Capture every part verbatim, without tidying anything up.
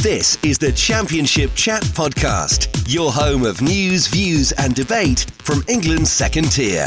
This is the Championship Chat Podcast, your home of news, views and debate from England's second tier.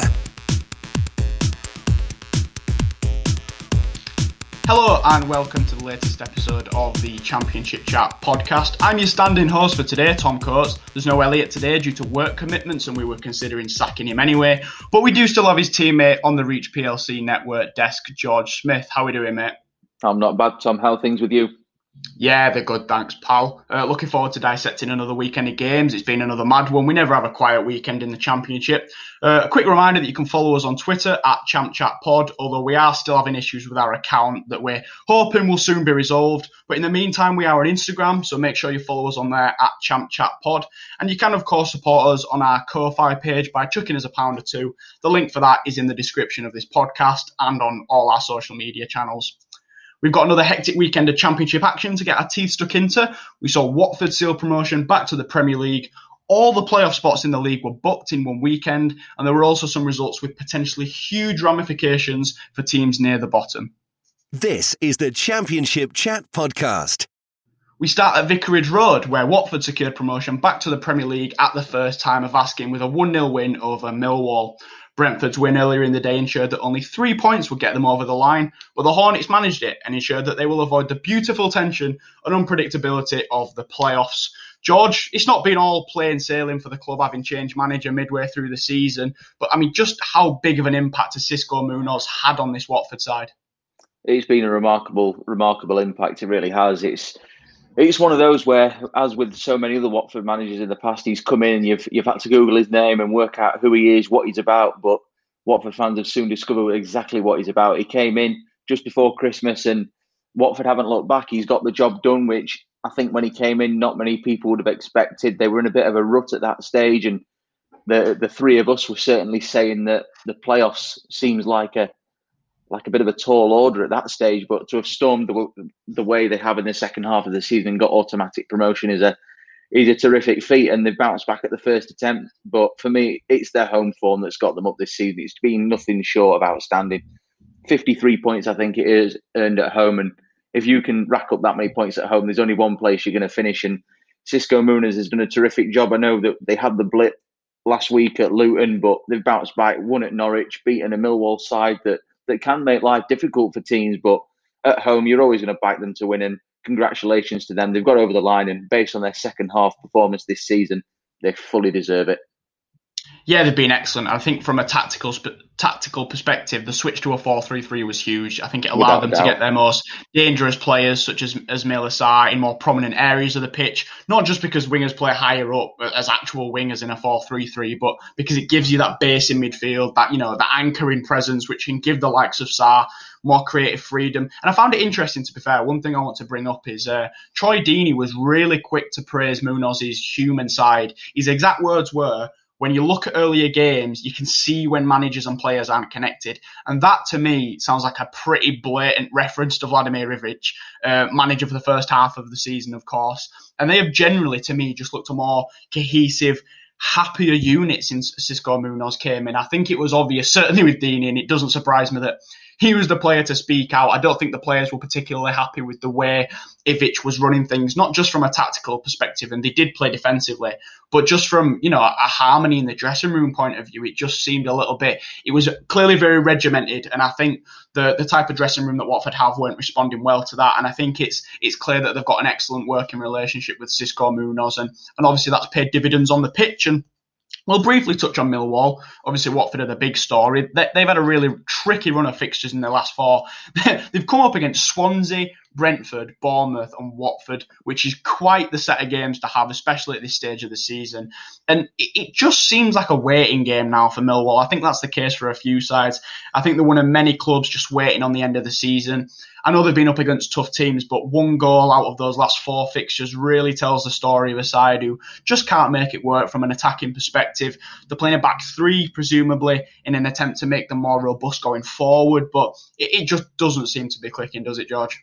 Hello and welcome to the latest episode of the Championship Chat Podcast. I'm your standing host for today, Tom Coates. There's no Elliot today due to work commitments and we were considering sacking him anyway. But we do still have his teammate on the Reach P L C network desk, George Smith. How are we doing, mate? I'm not bad, Tom. How are things with you? Yeah, they're good, thanks, pal. Uh, looking forward to dissecting another weekend of games. It's been another mad one. We never have a quiet weekend in the Championship. Uh, a quick reminder that you can follow us on Twitter at ChampChatPod, although we are still having issues with our account that we're hoping will soon be resolved. But in the meantime, we are on Instagram, so make sure you follow us on there at ChampChatPod. And you can, of course, support us on our Ko-Fi page by chucking us a pound or two. The link for that is in the description of this podcast and on all our social media channels. We've got another hectic weekend of Championship action to get our teeth stuck into. We saw Watford seal promotion back to the Premier League. All the playoff spots in the league were booked in one weekend, and there were also some results with potentially huge ramifications for teams near the bottom. This is the Championship Chat Podcast. We start at Vicarage Road, where Watford secured promotion back to the Premier League at the first time of asking with a one nil win over Millwall. Brentford's win earlier in the day ensured that only three points would get them over the line, but the Hornets managed it and ensured that they will avoid the beautiful tension and unpredictability of the playoffs. George, it's not been all plain sailing for the club having changed manager midway through the season, but I mean, just how big of an impact has Xisco Munoz had on this Watford side? It's been a remarkable, remarkable impact. It really has. It's It's one of those where, as with so many other Watford managers in the past, he's come in and you've you've had to Google his name and work out who he is, what he's about. But Watford fans have soon discovered exactly what he's about. He came in just before Christmas and Watford haven't looked back. He's got the job done, which I think when he came in, not many people would have expected. They were in a bit of a rut at that stage, and the the three of us were certainly saying that the playoffs seems like a like a bit of a tall order at that stage, but to have stormed the, the way they have in the second half of the season and got automatic promotion is a is a terrific feat, and they've bounced back at the first attempt. But for me, it's their home form that's got them up this season. It's been nothing short of outstanding. fifty-three points, I think it is, earned at home, and if you can rack up that many points at home, there's only one place you're going to finish, and Xisco Munoz has done a terrific job. I know that they had the blip last week at Luton, but they've bounced back, won at Norwich, beaten a Millwall side that that can make life difficult for teams, but at home, you're always going to back them to win, and congratulations to them. They've got over the line, and based on their second half performance this season, they fully deserve it. Yeah, they've been excellent. I think from a tactical sp- tactical perspective, the switch to a four three three was huge. I think it allowed them to get their most dangerous players, such as Ismaila Sarr, in more prominent areas of the pitch, not just because wingers play higher up as actual wingers in a four three three, but because it gives you that base in midfield, that, you know, that anchoring presence, which can give the likes of Sarr more creative freedom. And I found it interesting, to be fair. One thing I want to bring up is uh, Troy Deeney was really quick to praise Munoz's human side. His exact words were, when you look at earlier games, you can see when managers and players aren't connected. And that, to me, sounds like a pretty blatant reference to Vladimir Ivic, uh, manager for the first half of the season, of course. And they have generally, to me, just looked a more cohesive, happier unit since Xisco Munoz came in. I think it was obvious, certainly with Deeney, and it doesn't surprise me that he was the player to speak out. I don't think the players were particularly happy with the way Ivic was running things, not just from a tactical perspective, and they did play defensively, but just from, you know, a harmony in the dressing room point of view. It just seemed a little bit, it was clearly very regimented, and I think the the type of dressing room that Watford have weren't responding well to that, and I think it's it's clear that they've got an excellent working relationship with Xisco Munoz, and, and obviously that's paid dividends on the pitch. And we'll briefly touch on Millwall. Obviously, Watford are the big story. They, they've had a really tricky run of fixtures in their last four. They've come up against Swansea, Brentford, Bournemouth and Watford, which is quite the set of games to have, especially at this stage of the season. And it, it just seems like a waiting game now for Millwall. I think that's the case for a few sides. I think they're one of many clubs just waiting on the end of the season. I know they've been up against tough teams, but one goal out of those last four fixtures really tells the story of a side who just can't make it work from an attacking perspective. They're playing a back three, presumably, in an attempt to make them more robust going forward, but it, it just doesn't seem to be clicking, does it, George?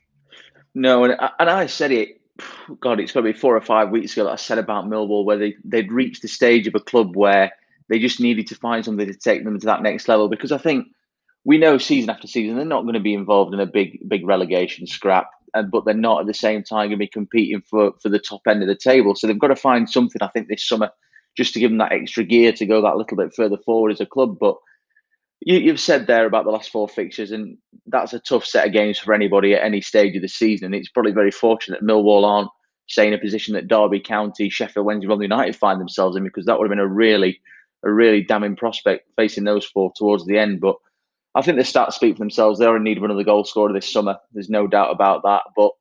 No, and, and I said it, God, it's got to be four or five weeks ago that I said about Millwall, where they, they'd reached the stage of a club where they just needed to find something to take them to that next level, because I think we know season after season they're not going to be involved in a big big relegation scrap. and but they're not at the same time going to be competing for, for the top end of the table. So they've got to find something, I think, this summer just to give them that extra gear to go that little bit further forward as a club. But you, you've said there about the last four fixtures, and that's a tough set of games for anybody at any stage of the season. And it's probably very fortunate that Millwall aren't, say, in a position that Derby County, Sheffield Wednesday, Rotherham United find themselves in, because that would have been a really, a really damning prospect facing those four towards the end. But I think the stats speak for themselves. They are in need of another goal scorer this summer. There's no doubt about that. But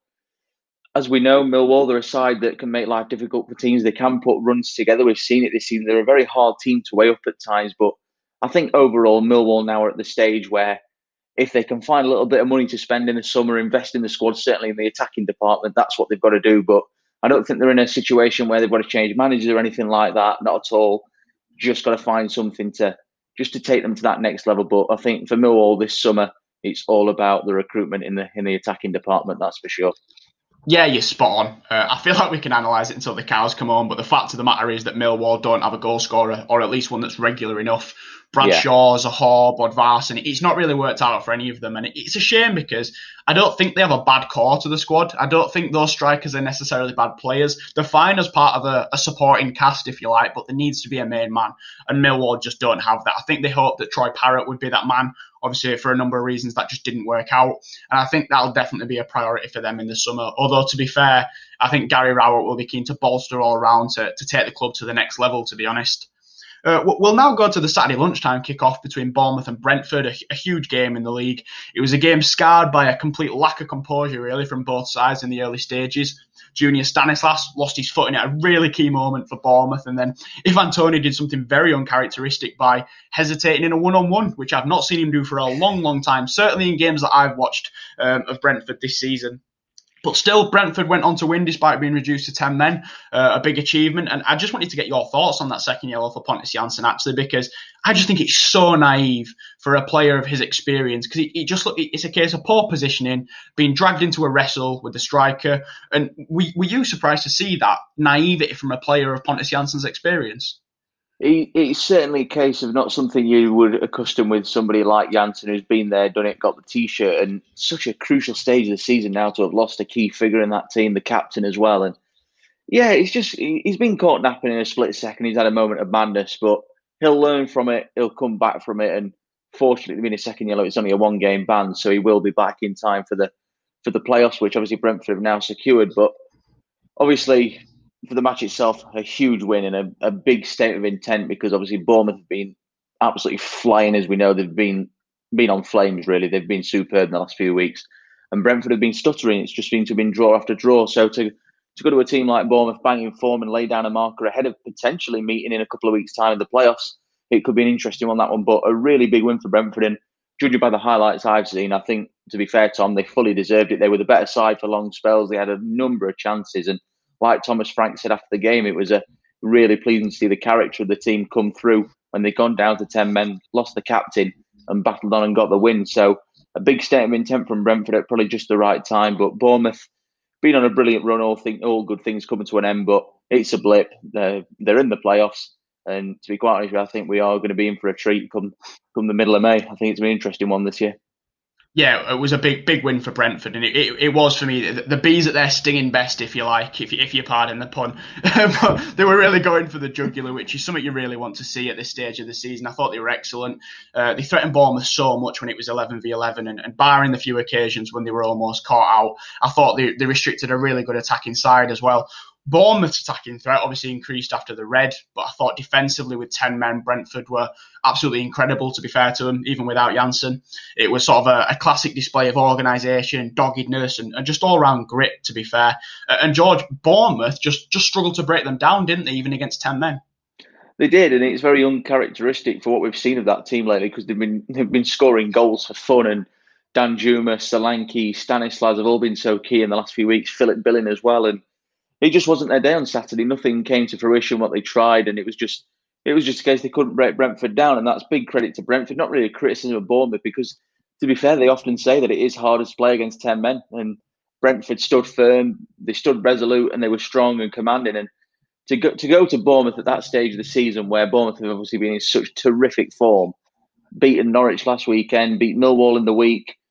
as we know, Millwall, they're a side that can make life difficult for teams. They can put runs together. We've seen it this season. They're a very hard team to weigh up at times. But I think overall, Millwall now are at the stage where if they can find a little bit of money to spend in the summer, invest in the squad, certainly in the attacking department, that's what they've got to do. But I don't think they're in a situation where they've got to change managers or anything like that. Not at all. Just got to find something to just to take them to that next level. But I think for Millwall this summer, it's all about the recruitment in the in the attacking department, that's for sure. Yeah, you're spot on. Uh, I feel like we can analyse it until the cows come home, but the fact of the matter is that Millwall don't have a goal scorer, or at least one that's regular enough. Bradshaw's, yeah. a Hall, Bodvarsson, and it's not really worked out for any of them. And it's a shame because I don't think they have a bad core to the squad. I don't think those strikers are necessarily bad players. They're fine as part of a, a supporting cast, if you like, but there needs to be a main man. And Millwall just don't have that. I think they hoped that Troy Parrott would be that man. Obviously, for a number of reasons, that just didn't work out. And I think that'll definitely be a priority for them in the summer. Although, to be fair, I think Gary Rowett will be keen to bolster all around to, to take the club to the next level, to be honest. Uh, we'll now go to the Saturday lunchtime kick-off between Bournemouth and Brentford, a, a huge game in the league. It was a game scarred by a complete lack of composure, really, from both sides in the early stages. Junior Stanislas lost his footing at a really key moment for Bournemouth, and then Ivan Toney did something very uncharacteristic by hesitating in a one-on-one, which I've not seen him do for a long, long time, certainly in games that I've watched um, of Brentford this season. But still, Brentford went on to win despite being reduced to ten men, uh, a big achievement. And I just wanted to get your thoughts on that second yellow for Pontus Jansson, actually, because I just think it's so naive for a player of his experience, because it, it just look, it's a case of poor positioning, being dragged into a wrestle with the striker. And we, were you surprised to see that naivety from a player of Pontus Jansson's experience? It's certainly a case of not something you would accustom with somebody like Jansson, who's been there, done it, got the T-shirt, and such a crucial stage of the season now to have lost a key figure in that team, the captain as well. And yeah, it's just, he's been caught napping in a split second. He's had a moment of madness, but he'll learn from it. He'll come back from it. And fortunately, being a second yellow, it's only a one-game ban, so he will be back in time for the for the playoffs, which obviously Brentford have now secured. But obviously, for the match itself, a huge win and a, a big state of intent, because obviously Bournemouth have been absolutely flying, as we know. They've been been on flames, really. They've been superb in the last few weeks. And Brentford have been stuttering. It's just been to been draw after draw. So to, to go to a team like Bournemouth banging form and lay down a marker ahead of potentially meeting in a couple of weeks' time in the playoffs, it could be an interesting one, that one. But a really big win for Brentford. And judging by the highlights I've seen, I think, to be fair, Tom, they fully deserved it. They were the better side for long spells. They had a number of chances. And like Thomas Frank said after the game, it was a really pleasing to see the character of the team come through when they'd gone down to ten men, lost the captain and battled on and got the win. So a big statement of intent from Brentford at probably just the right time. But Bournemouth, been on a brilliant run, all, think, all good things coming to an end, but it's a blip. They're, they're in the playoffs. And to be quite honest, I think we are going to be in for a treat come, come the middle of May. I think it's an interesting one this year. Yeah, it was a big, big win for Brentford, and it, it, it was for me the, the bees at their stinging best, if you like, if you, if you pardon the pun. But they were really going for the jugular, which is something you really want to see at this stage of the season. I thought they were excellent. Uh, they threatened Bournemouth so much when it was eleven v eleven, and, and barring the few occasions when they were almost caught out, I thought they, they restricted a really good attacking side as well. Bournemouth's attacking threat obviously increased after the red, but I thought defensively with ten men, Brentford were absolutely incredible, to be fair to them, even without Jansson. It was sort of a, a classic display of organisation, doggedness, and, and just all-round grit, to be fair. Uh, and George, Bournemouth just, just struggled to break them down, didn't they, even against ten men? They did, and it's very uncharacteristic for what we've seen of that team lately, because they've been they've been scoring goals for fun, and Danjuma, Solanke, Stanislas have all been so key in the last few weeks, Philip Billing as well, and it just wasn't their day on Saturday. Nothing came to fruition what they tried, and it was just it was just a case they couldn't break Brentford down, and that's big credit to Brentford. Not really a criticism of Bournemouth, because to be fair, they often say that it is harder to play against ten men, and Brentford stood firm, they stood resolute, and they were strong and commanding. And to go to go to Bournemouth at that stage of the season, where Bournemouth have obviously been in such terrific form, beaten Norwich last weekend, beat Millwall in the week,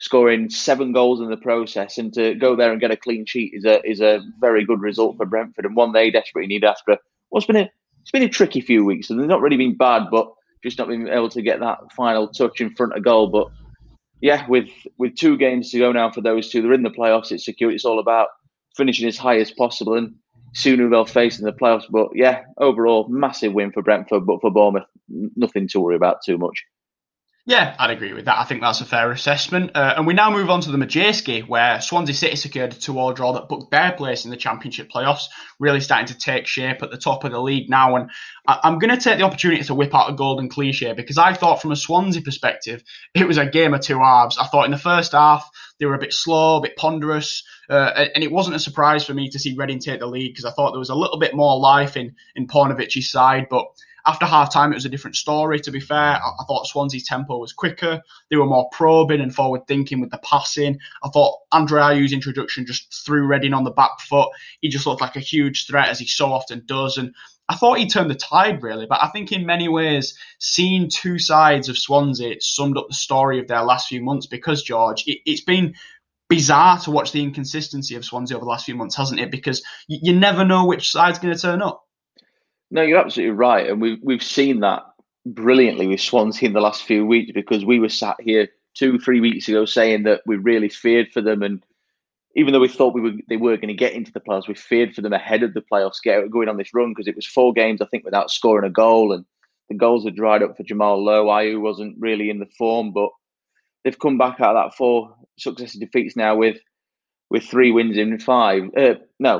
scoring seven goals in the process, and to go there and get a clean sheet is a is a very good result for Brentford, and one they desperately need after what's been a it's been a tricky few weeks, and they've not really been bad, but just not been able to get that final touch in front of goal. But yeah, with with two games to go now for those two, they're in the playoffs. It's secure. It's all about finishing as high as possible, and soon who they'll face in the playoffs. But yeah, overall, massive win for Brentford, but for Bournemouth, nothing to worry about too much. Yeah, I'd agree with that. I think that's a fair assessment. Uh, and we now move on to the Madejski, where Swansea City secured a two-all draw that booked their place in the Championship playoffs, really starting to take shape at the top of the league now. And I- I'm going to take the opportunity to whip out a golden cliche, because I thought from a Swansea perspective, it was a game of two halves. I thought in the first half, they were a bit slow, a bit ponderous, uh, and it wasn't a surprise for me to see Reading take the lead, because I thought there was a little bit more life in, in Paunovic's side. But after half-time, it was a different story, to be fair. I, I thought Swansea's tempo was quicker. They were more probing and forward-thinking with the passing. I thought Andre Ayew's introduction just threw Reading on the back foot. He just looked like a huge threat, as he so often does. And I thought he turned the tide, really. But I think in many ways, seeing two sides of Swansea summed up the story of their last few months, because, George, it, it's been bizarre to watch the inconsistency of Swansea over the last few months, hasn't it? Because you, you never know which side's going to turn up. No, you're absolutely right. And we've, we've seen that brilliantly with Swansea in the last few weeks, because we were sat here two, three weeks ago saying that we really feared for them. And even though we thought we were they were going to get into the playoffs, we feared for them ahead of the playoffs, get, going on this run, because it was four games, I think, without scoring a goal. And the goals had dried up for Jamal Lowe. Ayew wasn't really in the form, but they've come back out of that four successive defeats now with with three wins in five. Uh, no,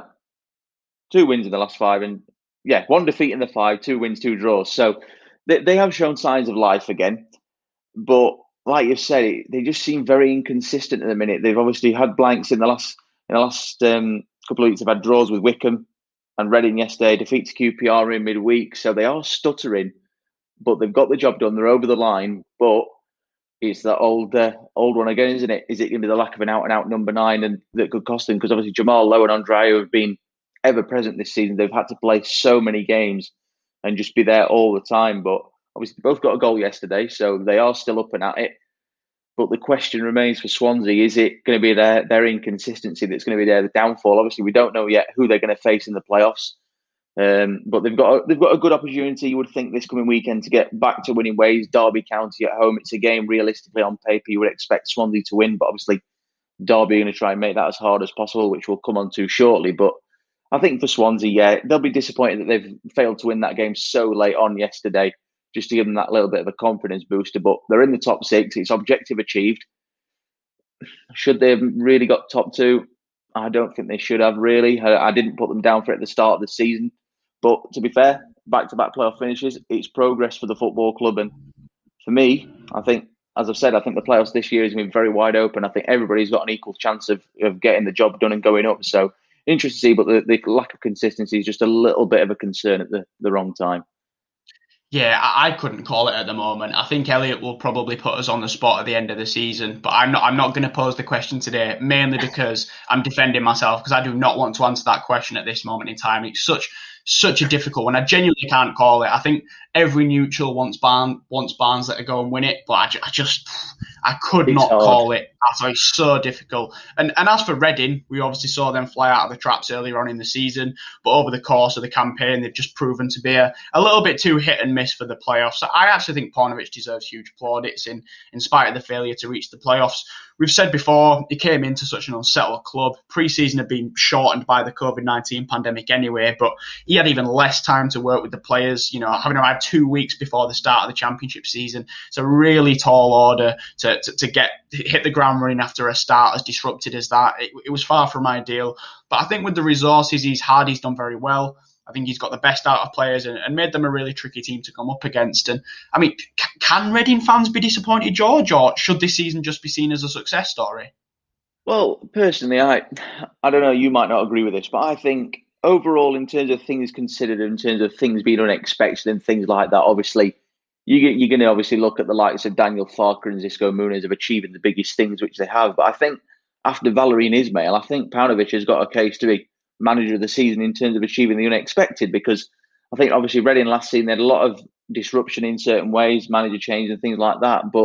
two wins in the last five, and yeah, one defeat in the five, two wins, two draws. So they, they have shown signs of life again. But like you said, they just seem very inconsistent at the minute. They've obviously had blanks in the last in the last um, couple of weeks. They've had draws with Wickham and Reading yesterday, defeat to Q P R in midweek. So they are stuttering, but they've got the job done. They're over the line. But it's that old uh, old one again, isn't it? Is it going to be the lack of an out-and-out number nine and that could cost them? Because obviously Jamal Lowe and Andre have been ever present this season. They've had to play so many games and just be there all the time. But obviously, they both got a goal yesterday, so they are still up and at it. But the question remains for Swansea: is it going to be their their inconsistency that's going to be their downfall? Obviously, we don't know yet who they're going to face in the playoffs. Um, but they've got a, they've got a good opportunity, you would think, this coming weekend to get back to winning ways. Derby County at home. It's a game realistically on paper you would expect Swansea to win, but obviously Derby are going to try and make that as hard as possible, which we'll come on to shortly. But I think for Swansea, yeah, they'll be disappointed that they've failed to win that game so late on yesterday, just to give them that little bit of a confidence booster. But they're in the top six. It's objective achieved. Should they have really got top two? I don't think they should have, really. I, I didn't put them down for it at the start of the season. But to be fair, back-to-back playoff finishes, it's progress for the football club. And for me, I think, as I've said, I think the playoffs this year is going to be very wide open. I think everybody's got an equal chance of, of getting the job done and going up. So interesting to see, but the, the lack of consistency is just a little bit of a concern at the, the wrong time. Yeah, I couldn't call it at the moment. I think Elliot will probably put us on the spot at the end of the season, but I'm not. I'm not going to pose the question today, mainly because I'm defending myself, because I do not want to answer that question at this moment in time. It's such such a difficult one. I genuinely can't call it. I think every neutral wants Barn wants Barnsley to go and win it, but I, I just I could It's not hard. call it. It's so difficult. And and as for Reading, we obviously saw them fly out of the traps earlier on in the season, but over the course of the campaign, they've just proven to be a, a little bit too hit and miss for the playoffs. So I actually think Paunovic deserves huge plaudits in, in spite of the failure to reach the playoffs. We've said before, he came into such an unsettled club. Pre-season had been shortened by the COVID nineteen pandemic anyway, but he had even less time to work with the players, you know, having arrived two weeks before the start of the championship season. It's a really tall order to, to, to get hit the ground running after a start as disrupted as that. It, it was far from ideal. But I think with the resources he's had, he's done very well. I think he's got the best out of players and, and made them a really tricky team to come up against. And I mean, c- can Reading fans be disappointed, George, or should this season just be seen as a success story? Well, personally, I I don't know, you might not agree with this, but I think overall, in terms of things considered, in terms of things being unexpected and things like that, obviously, you, you're going to obviously look at the likes of Daniel Farke and Xisco Muniz of achieving the biggest things which they have. But I think after Valérien Ismaël, I think Paunovic has got a case to be manager of the season in terms of achieving the unexpected, because I think obviously Reading last season they had a lot of disruption in certain ways, manager change and things like that. But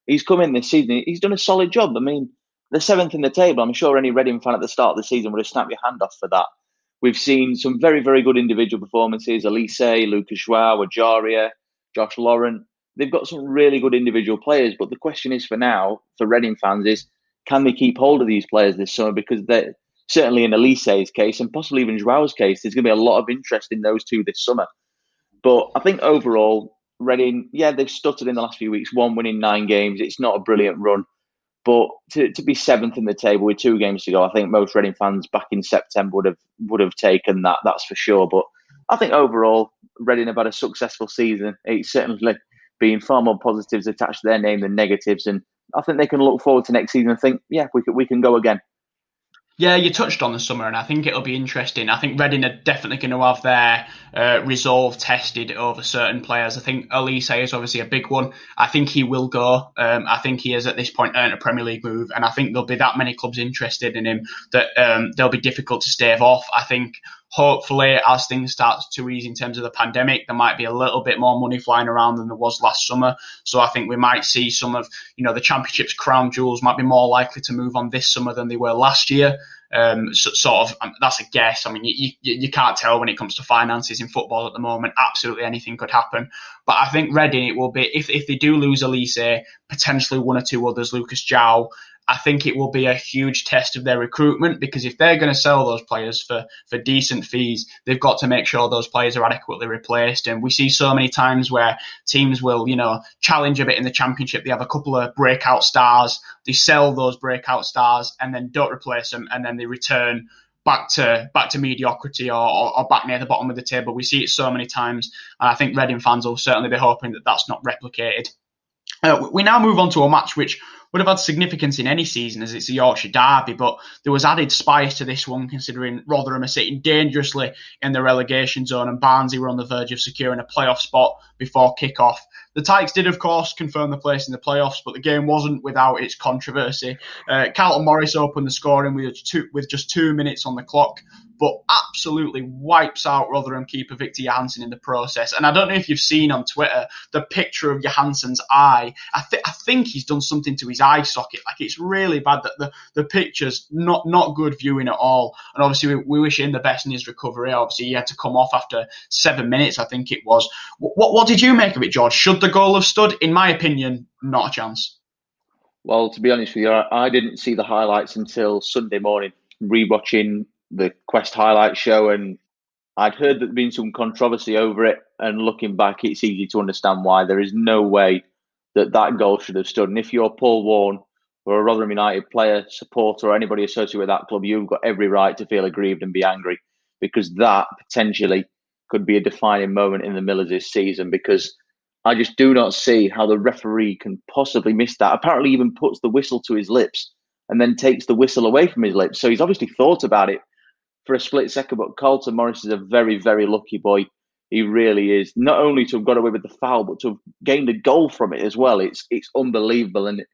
he's come in this season. He's done a solid job. I mean, the seventh in the table. I'm sure any Reading fan at the start of the season would have snapped your hand off for that. We've seen some very, very good individual performances. Elise, Lucas Joao, Ajaria, Josh Laurent. They've got some really good individual players. But the question is for now, for Reading fans, is can they keep hold of these players this summer? Because they're certainly in Elise's case and possibly even Joao's case, there's going to be a lot of interest in those two this summer. But I think overall, Reading, yeah, they've stuttered in the last few weeks, one winning nine games. It's not a brilliant run. But to, to be seventh in the table with two games to go, I think most Reading fans back in September would have would have taken that, that's for sure. But I think overall, Reading have had a successful season. It's certainly been far more positives attached to their name than negatives. And I think they can look forward to next season and think, yeah, we can, we can go again. Yeah, you touched on the summer, and I think it'll be interesting. I think Reading are definitely going to have their uh, resolve tested over certain players. I think Elise is obviously a big one. I think he will go. Um, I think he has at this point earned a Premier League move, and I think there'll be that many clubs interested in him that um, they'll be difficult to stave off. I think hopefully as things start to ease in terms of the pandemic, there might be a little bit more money flying around than there was last summer. So I think we might see some of, you know, the Championship's crown jewels might be more likely to move on this summer than they were last year. Um, so, sort of, um, that's a guess. I mean, you, you you can't tell when it comes to finances in football at the moment. Absolutely anything could happen. But I think Reading, it will be, if if they do lose Elise, potentially one or two others, Lucas Joao, I think it will be a huge test of their recruitment, because if they're going to sell those players for, for decent fees, they've got to make sure those players are adequately replaced. And we see so many times where teams will, you know, challenge a bit in the Championship. They have a couple of breakout stars, they sell those breakout stars and then don't replace them, and then they return back to back to mediocrity or, or, or back near the bottom of the table. We see it so many times, and I think Reading fans will certainly be hoping that that's not replicated. Uh, we now move on to a match which would have had significance in any season, as it's a Yorkshire derby, but there was added spice to this one considering Rotherham are sitting dangerously in the relegation zone and Barnsley were on the verge of securing a playoff spot before kick-off. The Tykes did, of course, confirm the place in the playoffs, but the game wasn't without its controversy. Uh, Carlton Morris opened the scoring with just, two, with just two minutes on the clock, but absolutely wipes out Rotherham keeper Victor Johansson in the process. And I don't know if you've seen on Twitter the picture of Johansson's eye. I, th- I think he's done something to his eye socket. Like, it's really bad. That the, the picture's not, not good viewing at all. And obviously we, we wish him the best in his recovery. Obviously he had to come off after seven minutes, I think it was. What, what did you make of it, George? Should the goal have stood? In my opinion, not a chance. Well, to be honest with you, I didn't see the highlights until Sunday morning, rewatching the Quest highlight show, and I'd heard that there'd been some controversy over it, and looking back, it's easy to understand why. There is no way that that goal should have stood. And if you're Paul Warne or a Rotherham United player, supporter, or anybody associated with that club, you've got every right to feel aggrieved and be angry, because that potentially could be a defining moment in the Millers this season, because I just do not see how the referee can possibly miss that. Apparently even puts the whistle to his lips and then takes the whistle away from his lips. So he's obviously thought about it for a split second. But Carlton Morris is a very, very lucky boy. He really is. Not only to have got away with the foul, but to have gained a goal from it as well. It's it's unbelievable. And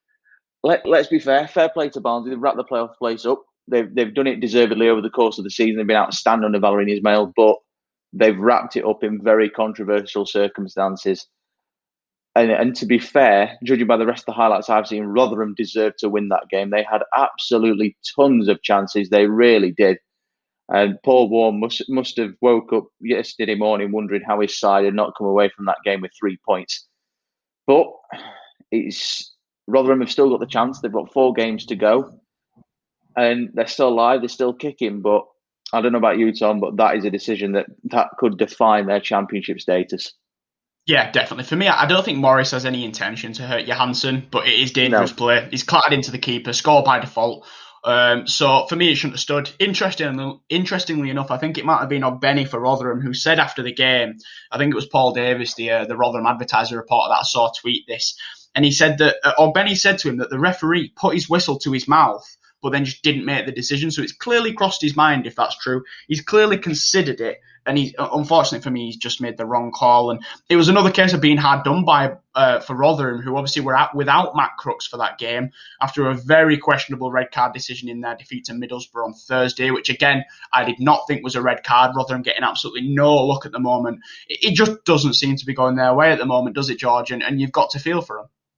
let, let's be fair. Fair play to Barnsley. They've wrapped the playoff place up. They've, they've done it deservedly over the course of the season. They've been outstanding under Valerie Ismail, but they've wrapped it up in very controversial circumstances. And, and to be fair, judging by the rest of the highlights I've seen, Rotherham deserved to win that game. They had absolutely tons of chances. They really did. And Paul Warne must must have woke up yesterday morning wondering how his side had not come away from that game with three points. But it's Rotherham have still got the chance. They've got four games to go. And they're still alive. They're still kicking. But I don't know about you, Tom, but that is a decision that, that could define their championship status. Yeah, definitely. For me, I don't think Morris has any intention to hurt Johansson, but it is dangerous no. play. He's clattered into the keeper, scored by default. Um, so for me, it shouldn't have stood. Interestingly, interestingly enough, I think it might have been Ogbenny for Rotherham who said after the game, I think it was Paul Davis, the uh, the Rotherham Advertiser reporter that I saw tweet this, and he said that uh, Ogbenny said to him that the referee put his whistle to his mouth, but then just didn't make the decision. So it's clearly crossed his mind, if that's true. He's clearly considered it. And he, unfortunately for me, he's just made the wrong call. And it was another case of being hard done by uh, for Rotherham, who obviously were out without Matt Crooks for that game after a very questionable red card decision in their defeat to Middlesbrough on Thursday, which again, I did not think was a red card. Rotherham getting absolutely no look at the moment. It, it just doesn't seem to be going their way at the moment, does it, George? And, and you've got to feel for them.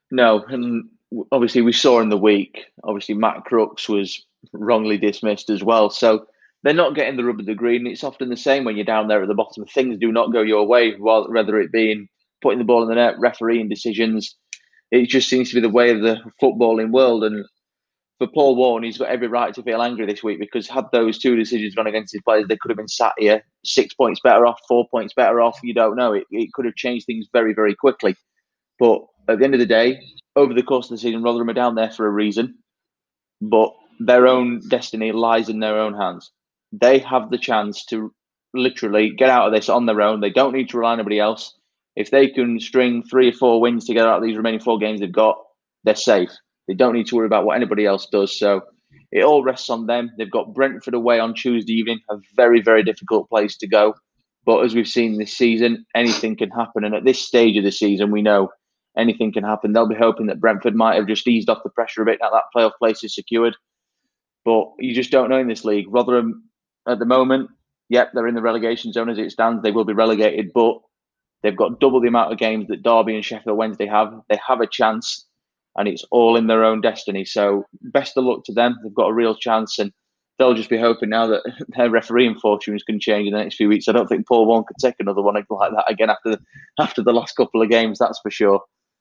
No, and obviously we saw in the week, obviously Matt Crooks was wrongly dismissed as well. So they're not getting the rub of the green. It's often the same when you're down there at the bottom. Things do not go your way, whether it being putting the ball in the net, refereeing decisions. It just seems to be the way of the footballing world. And for Paul Warne, he's got every right to feel angry this week, because had those two decisions gone against his players, they could have been sat here six points better off, four points better off. You don't know. It, it could have changed things very, very quickly. But at the end of the day, over the course of the season, Rotherham are down there for a reason. But their own destiny lies in their own hands. They have the chance to literally get out of this on their own. They don't need to rely on anybody else. If they can string three or four wins together out of these remaining four games they've got, they're safe. They don't need to worry about what anybody else does. So it all rests on them. They've got Brentford away on Tuesday evening, a very, very difficult place to go. But as we've seen this season, anything can happen. And at this stage of the season, we know anything can happen. They'll be hoping that Brentford might have just eased off the pressure a bit now that playoff place is secured. But you just don't know in this league. Rotherham, at the moment, yep, they're in the relegation zone as it stands. They will be relegated, but they've got double the amount of games that Derby and Sheffield Wednesday have. They have a chance, and it's all in their own destiny. So best of luck to them. They've got a real chance, and they'll just be hoping now that their refereeing fortunes can change in the next few weeks. I don't think Paul Warne could take another one like that again after the, after the last couple of games, that's for sure.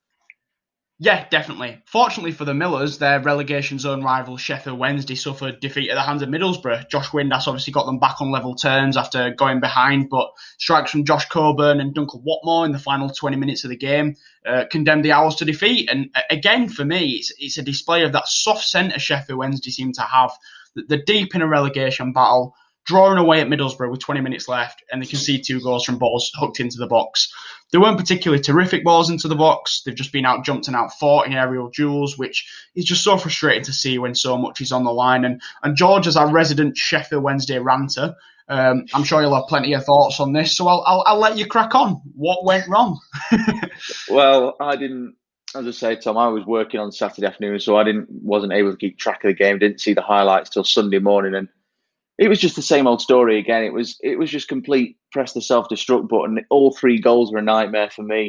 Yeah, definitely. Fortunately for the Millers, their relegation zone rival Sheffield Wednesday suffered defeat at the hands of Middlesbrough. Josh Windass obviously got them back on level terms after going behind, but strikes from Josh Coburn and Duncan Watmore in the final twenty minutes of the game uh, condemned the Owls to defeat. And uh, again, for me, it's, it's a display of that soft centre Sheffield Wednesday seem to have. They're deep in a relegation battle, drawing away at Middlesbrough with twenty minutes left, and they concede two goals from balls hooked into the box. They weren't particularly terrific balls into the box. They've just been out jumped and out fought in aerial duels, which is just so frustrating to see when so much is on the line. And and George, as our resident Sheffield Wednesday ranter, um, I'm sure you'll have plenty of thoughts on this. So I'll I'll, I'll let you crack on. What went wrong? Well, I didn't. As I say, Tom, I was working on Saturday afternoon, so I didn't wasn't able to keep track of the game. Didn't see the highlights till Sunday morning, and it was just the same old story again. It was it was just complete press the self-destruct button. All three goals were a nightmare for me.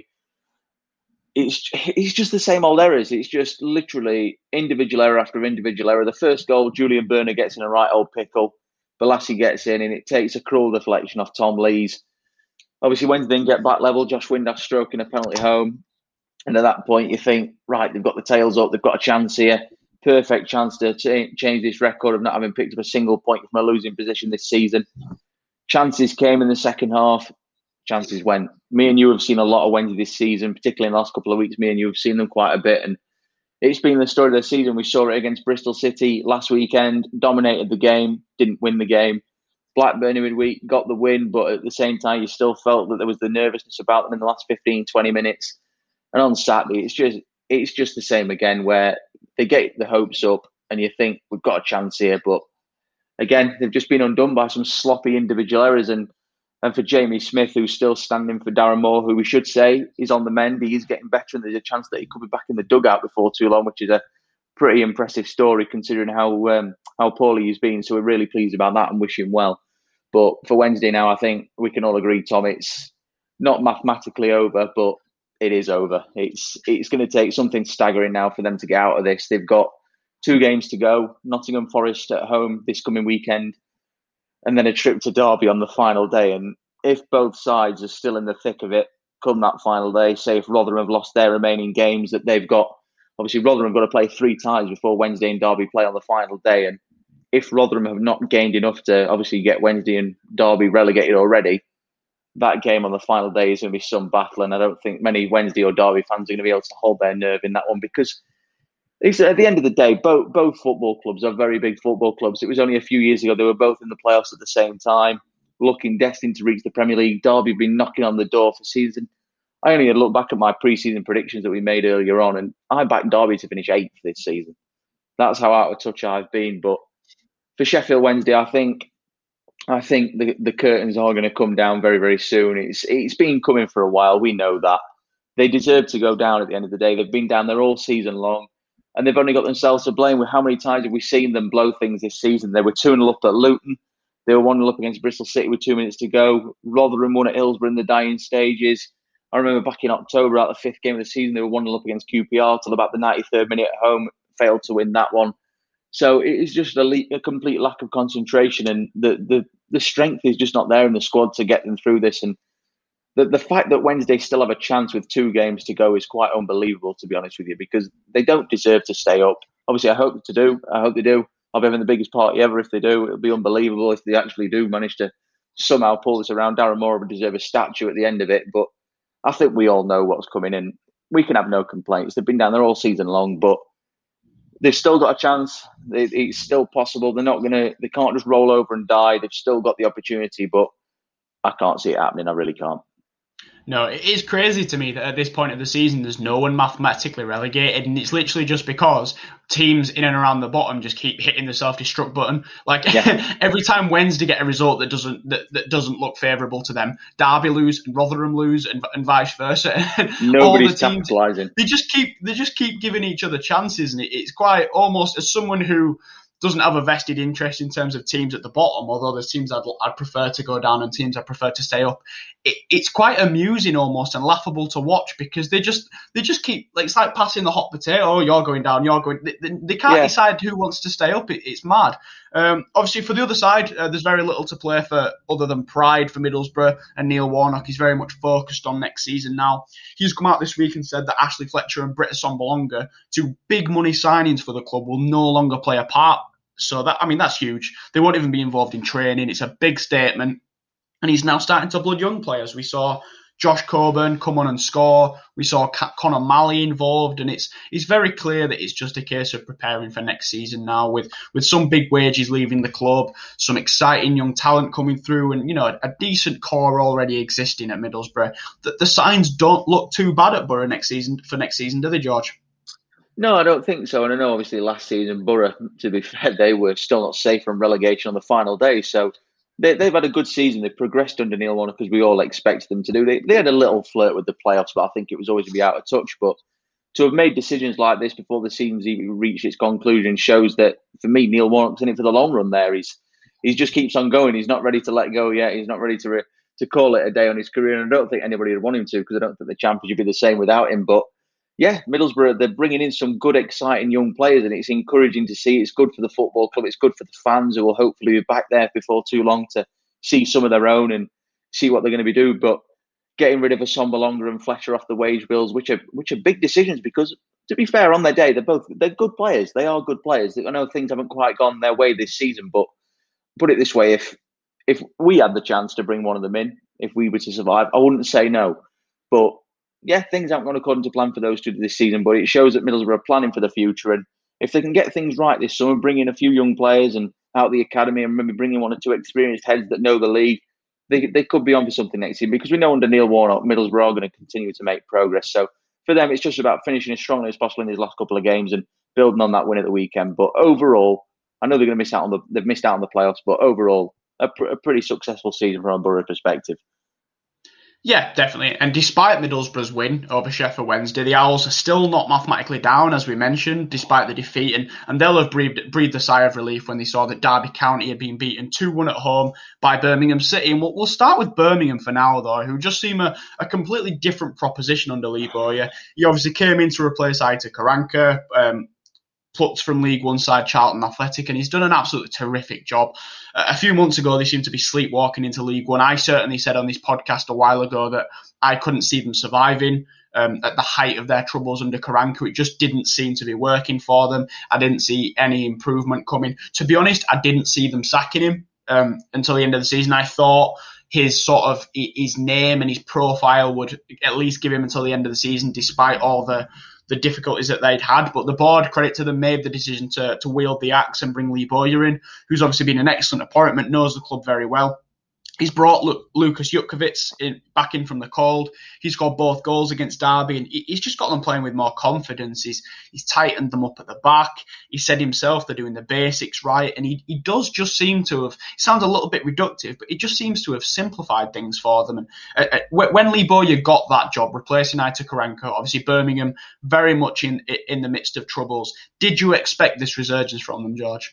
It's it's just the same old errors. It's just literally individual error after individual error. The first goal, Julian Burner gets in a right old pickle. Balassi gets in, and it takes a cruel deflection off Tom Lees. Obviously, Wednesday didn't get back level. Josh Windass stroking a penalty home. And at that point, you think, right, they've got the tails up. They've got a chance here. Perfect chance to t- change this record of not having picked up a single point from a losing position this season. Chances came in the second half. Chances went. Me and you have seen a lot of Wednesday this season, particularly in the last couple of weeks. Me and you have seen them quite a bit. And it's been the story of the season. We saw it against Bristol City last weekend, dominated the game, didn't win the game. Blackburn in midweek got the win, but at the same time, you still felt that there was the nervousness about them in the last fifteen, twenty minutes. And on Saturday, it's just it's just the same again, where they get the hopes up and you think we've got a chance here. But again, they've just been undone by some sloppy individual errors. And, and for Jamie Smith, who's still standing for Darren Moore, who we should say is on the mend, he is getting better, and there's a chance that he could be back in the dugout before too long, which is a pretty impressive story considering how um, how poorly he's been. So we're really pleased about that and wish him well. But for Wednesday now, I think we can all agree, Tom, it's not mathematically over, but it is over. It's it's going to take something staggering now for them to get out of this. They've got two games to go. Nottingham Forest at home this coming weekend, and then a trip to Derby on the final day. And if both sides are still in the thick of it come that final day, say if Rotherham have lost their remaining games that they've got, obviously Rotherham have got to play three ties before Wednesday and Derby play on the final day. And if Rotherham have not gained enough to obviously get Wednesday and Derby relegated already, that game on the final day is going to be some battle, and I don't think many Wednesday or Derby fans are going to be able to hold their nerve in that one, because it's, at the end of the day, both both football clubs are very big football clubs. It was only a few years ago they were both in the playoffs at the same time, looking destined to reach the Premier League. Derby have been knocking on the door for season. I only had to look back at my pre-season predictions that we made earlier on, and I backed Derby to finish eighth this season. That's how out of touch I've been. But for Sheffield Wednesday, I think I think the, the curtains are going to come down very, very soon. It's it's been coming for a while. We know that. They deserve to go down at the end of the day. They've been down there all season long, and they've only got themselves to blame. With how many times have we seen them blow things this season? They were two nil up at Luton. They were one nil up against Bristol City with two minutes to go. Rotherham won at Hillsborough in the dying stages. I remember back in October, out the fifth game of the season, they were one nil up against Q P R till about the ninety-third minute at home, failed to win that one. So it is just a, le- a complete lack of concentration, and the, the the strength is just not there in the squad to get them through this. And the the fact that Wednesday still have a chance with two games to go is quite unbelievable, to be honest with you, because they don't deserve to stay up. Obviously, I hope to do. I hope they do. I'll be having the biggest party ever if they do. It'll be unbelievable if they actually do manage to somehow pull this around. Darren Moore would deserve a statue at the end of it, but I think we all know what's coming in. We can have no complaints. They've been down there all season long, but they've still got a chance. It's still possible. They're not gonna. They can't just roll over and die. They've still got the opportunity, but I can't see it happening. I really can't. No, it is crazy to me that at this point of the season, there's no one mathematically relegated, and it's literally just because teams in and around the bottom just keep hitting the self-destruct button. Like yeah. Every time Wednesday get a result that doesn't that, that doesn't look favourable to them, Derby lose and Rotherham lose, and, and vice versa. Nobody's capitalising. They just keep they just keep giving each other chances, and it, it's quite almost, as someone who doesn't have a vested interest in terms of teams at the bottom, although there's teams I'd, I'd prefer to go down and teams I prefer to stay up. It, it's quite amusing almost and laughable to watch, because they just they just keep, like, it's like passing the hot potato. Oh, you're going down, you're going. They, they, they can't yeah. decide who wants to stay up. It, it's mad. Um, obviously, for the other side, uh, there's very little to play for other than pride for Middlesbrough, and Neil Warnock is very much focused on next season now. He's come out this week and said that Ashley Fletcher and Britt Assombalonga, two big money signings for the club, will no longer play a part. So that, I mean, that's huge. They won't even be involved in training. It's a big statement. And he's now starting to blood young players. We saw Josh Coburn come on and score. We saw Connor Malley involved. And it's it's very clear that it's just a case of preparing for next season now, with, with some big wages leaving the club, some exciting young talent coming through, and, you know, a, a decent core already existing at Middlesbrough. The, the signs don't look too bad at Borough next season for next season, do they, George? No, I don't think so. And I know, obviously, last season, Borough, to be fair, they were still not safe from relegation on the final day. So they, they've had a good season. They've progressed under Neil Warnock, as we all expected them to do. They, they had a little flirt with the playoffs, but I think it was always going to be out of touch. But to have made decisions like this before the season's even reached its conclusion shows that, for me, Neil Warnock's in it for the long run there. He's he just keeps on going. He's not ready to let go yet. He's not ready to re- to call it a day on his career. And I don't think anybody would want him to, because I don't think the Championship would be the same without him. But yeah, Middlesbrough, they're bringing in some good, exciting young players, and it's encouraging to see. It's good for the football club. It's good for the fans, who will hopefully be back there before too long to see some of their own and see what they're going to be doing. But getting rid of Assombalonga and Fletcher off the wage bills, which are which are big decisions, because, to be fair, on their day, they're both they're good players. They are good players. I know things haven't quite gone their way this season, but put it this way: if if we had the chance to bring one of them in, if we were to survive, I wouldn't say no. But yeah, things aren't going according to plan for those two this season, but it shows that Middlesbrough are planning for the future. And if they can get things right this summer, bring in a few young players and out the academy, and maybe bring in one or two experienced heads that know the league, they they could be on for something next year. Because we know under Neil Warnock, Middlesbrough are going to continue to make progress. So for them, it's just about finishing as strongly as possible in these last couple of games and building on that win at the weekend. But overall, I know they're going to miss out on the they've missed out on the playoffs, but overall, a, pr- a pretty successful season from a Borough perspective. Yeah, definitely. And despite Middlesbrough's win over Sheffield Wednesday, the Owls are still not mathematically down, as we mentioned, despite the defeat. And, and they'll have breathed, breathed a sigh of relief when they saw that Derby County had been beaten two one at home by Birmingham City. And we'll, we'll start with Birmingham for now, though, who just seem a, a completely different proposition under Lee Bowyer. He obviously came in to replace Aitor Karanka, um, plucked from League One side Charlton Athletic, and he's done an absolutely terrific job. Uh, a few months ago, they seemed to be sleepwalking into League One. I certainly said on this podcast a while ago that I couldn't see them surviving um, at the height of their troubles under Karanka. It just didn't seem to be working for them. I didn't see any improvement coming. To be honest, I didn't see them sacking him um, until the end of the season. I thought his sort of his name and his profile would at least give him until the end of the season, despite all the the difficulties that they'd had. But the board, credit to them, made the decision to to wield the axe and bring Lee Bowyer in, who's obviously been an excellent appointment, knows the club very well. He's brought Lu- Lucas Jutkiewicz in, back in from the cold. He's got both goals against Derby, and he, he's just got them playing with more confidence. He's he's tightened them up at the back. He said himself they're doing the basics right, and he, he does just seem to have, it sounds a little bit reductive, but it just seems to have simplified things for them. And uh, uh, when Lee Bowyer got that job, replacing Aitor Karanka, obviously Birmingham very much in in the midst of troubles. Did you expect this resurgence from them, George?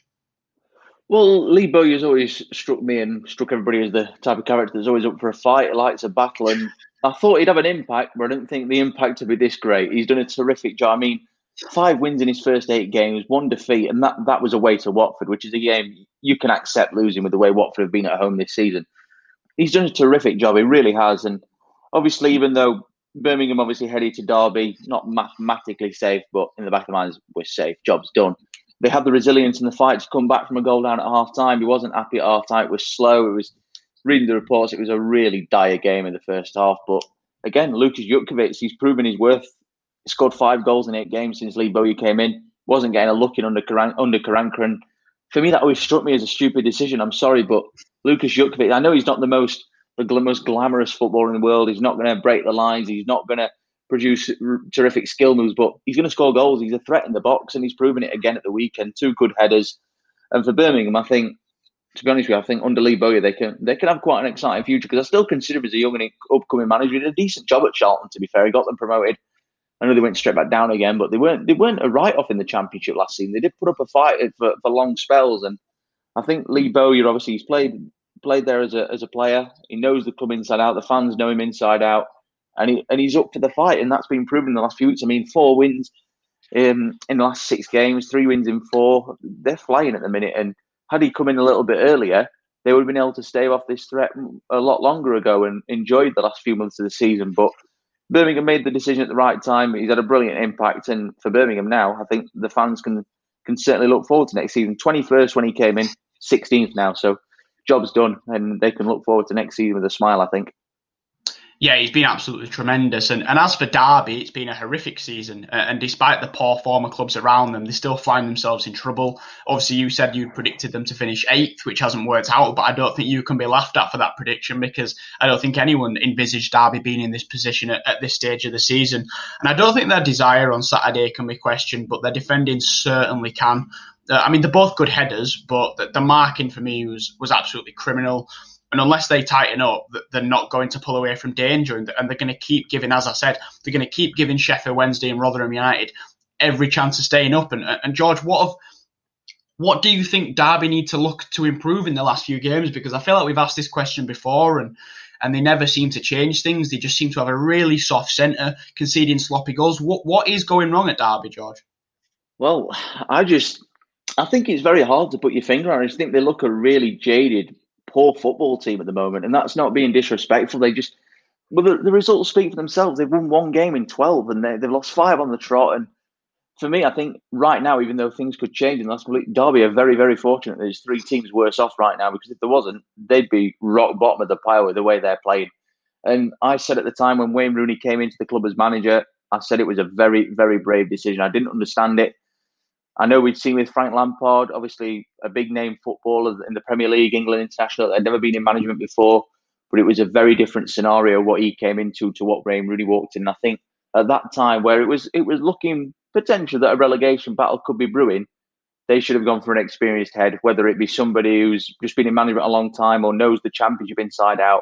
Well, Lee Bowyer's always struck me and struck everybody as the type of character that's always up for a fight, likes a battle, and I thought he'd have an impact, but I didn't think the impact would be this great. He's done a terrific job. I mean, five wins in his first eight games, one defeat, and that, that was away to Watford, which is a game you can accept losing with the way Watford have been at home this season. He's done a terrific job. He really has. And obviously, even though Birmingham obviously headed to Derby, not mathematically safe, but in the back of the minds, we're safe, job's done. They had the resilience and the fight to come back from a goal down at half time. He wasn't happy at half time. It was slow. It was, reading the reports, it was a really dire game in the first half. But again, Lukas Jutkiewicz, he's proven his worth. He scored five goals in eight games since Lee Bowyer came in. Wasn't getting a look in under Karan- under Karanka. And for me, that always struck me as a stupid decision. I'm sorry, but Lukas Jutkiewicz, I know he's not the most the most glamorous footballer in the world. He's not going to break the lines. He's not going to produce r- terrific skill moves, but he's going to score goals. He's a threat in the box, and he's proven it again at the weekend. Two good headers. And for Birmingham, I think, to be honest with you, I think under Lee Bowyer, they can they can have quite an exciting future, because I still consider him as a young and upcoming manager. He did a decent job at Charlton, to be fair. He got them promoted. I know they went straight back down again, but they weren't they weren't a write-off in the Championship last season. They did put up a fight for, for long spells, and I think Lee Bowyer, obviously, he's played played there as a as a player. He knows the club inside out. The fans know him inside out, and he and he's up for the fight, and that's been proven in the last few weeks. I mean, four wins um, in the last six games, three wins in four. They're flying at the minute, and had he come in a little bit earlier, they would have been able to stave off this threat a lot longer ago and enjoyed the last few months of the season. But Birmingham made the decision at the right time. He's had a brilliant impact, and for Birmingham now, I think the fans can can certainly look forward to next season. twenty-first when he came in, sixteenth now, so job's done, and they can look forward to next season with a smile, I think. Yeah, he's been absolutely tremendous. And, and as for Derby, it's been a horrific season. Uh, and despite the poor former clubs around them, they still find themselves in trouble. Obviously, you said you predicted them to finish eighth, which hasn't worked out. But I don't think you can be laughed at for that prediction, because I don't think anyone envisaged Derby being in this position at, at this stage of the season. And I don't think their desire on Saturday can be questioned, but their defending certainly can. Uh, I mean, they're both good headers, but the, the marking for me was, was absolutely criminal. And unless they tighten up, they're not going to pull away from danger. And they're going to keep giving, as I said, they're going to keep giving Sheffield Wednesday and Rotherham United every chance of staying up. And, and George, what have, what do you think Derby need to look to improve in the last few games? Because I feel like we've asked this question before, and, and they never seem to change things. They just seem to have a really soft centre, conceding sloppy goals. What What is going wrong at Derby, George? Well, I just, I think it's very hard to put your finger on it. I just think they look a really jaded, poor football team at the moment, and that's not being disrespectful. They just, well, the, the results speak for themselves. They've won one game in twelve, and they, they've lost five on the trot. And for me, I think right now, even though things could change in the last week, Derby are very, very fortunate. There's three teams worse off right now, because if there wasn't, they'd be rock bottom of the pile with the way they're playing. And I said at the time when Wayne Rooney came into the club as manager, I said it was a very, very brave decision. I didn't understand it. I know we'd seen with Frank Lampard, obviously a big name footballer in the Premier League, England international. I'd never been in management before, but it was a very different scenario what he came into to what Wayne Rooney walked in. And I think at that time, where it was it was looking potential that a relegation battle could be brewing, they should have gone for an experienced head, whether it be somebody who's just been in management a long time or knows the Championship inside out.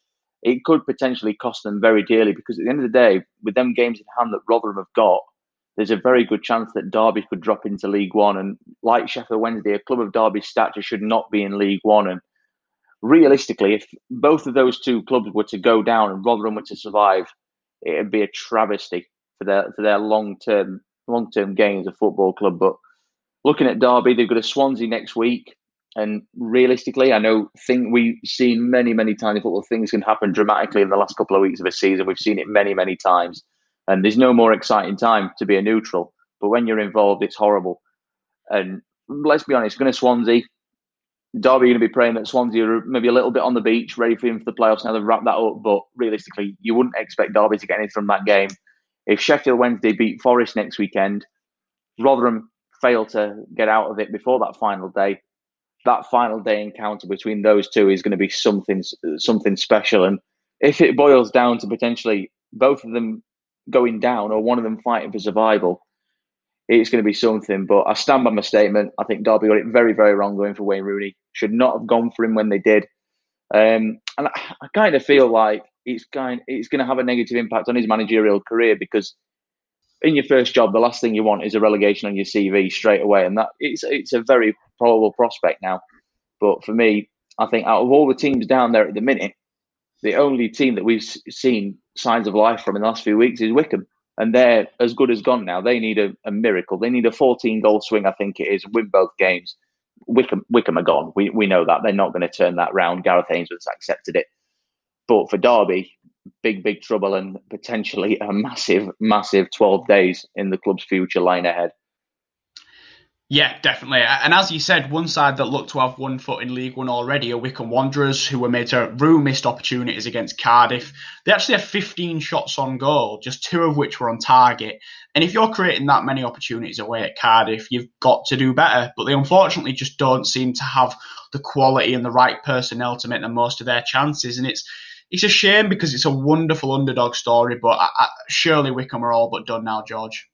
It could potentially cost them very dearly, because at the end of the day, with them games in hand that Rotherham have got, there's a very good chance that Derby could drop into League One. And like Sheffield Wednesday, a club of Derby's stature should not be in League One. And realistically, if both of those two clubs were to go down and Rotherham were to survive, it'd be a travesty for their for their long term long term gain as a football club. But looking at Derby, they've got a Swansea next week. And realistically, I know think we've seen many, many times in football, things can happen dramatically in the last couple of weeks of a season. We've seen it many, many times. And there's no more exciting time to be a neutral. But when you're involved, it's horrible. And let's be honest, going to Swansea, Derby are going to be praying that Swansea are maybe a little bit on the beach, ready for him for the playoffs. Now they've wrapped that up. But realistically, you wouldn't expect Derby to get anything from that game. If Sheffield Wednesday beat Forest next weekend, Rotherham fail to get out of it before that final day, that final day encounter between those two is going to be something, something special. And if it boils down to potentially both of them going down or one of them fighting for survival, it's going to be something. But I stand by my statement. I think Derby got it very, very wrong going for Wayne Rooney. Should not have gone for him when they did. Um, and I, I kind of feel like it's kind it's going to have a negative impact on his managerial career, because in your first job, the last thing you want is a relegation on your C V straight away. And that it's it's a very probable prospect now. But for me, I think out of all the teams down there at the minute, the only team that we've seen signs of life from in the last few weeks is Wycombe. And they're as good as gone now. They need a, a miracle. They need a fourteen-goal swing, I think it is, win both games. Wycombe, Wycombe are gone. We we know that. They're not going to turn that round. Gareth Ainsworth's accepted it. But for Derby, big, big trouble and potentially a massive, massive twelve days in the club's future lying ahead. Yeah, definitely. And as you said, one side that looked to have one foot in League One already are Wycombe Wanderers, who were made to rue missed opportunities against Cardiff. They actually had fifteen shots on goal, just two of which were on target. And if you're creating that many opportunities away at Cardiff, you've got to do better. But they unfortunately just don't seem to have the quality and the right personnel to make the most of their chances. And it's it's a shame because it's a wonderful underdog story, but I, I, surely Wycombe are all but done now, George.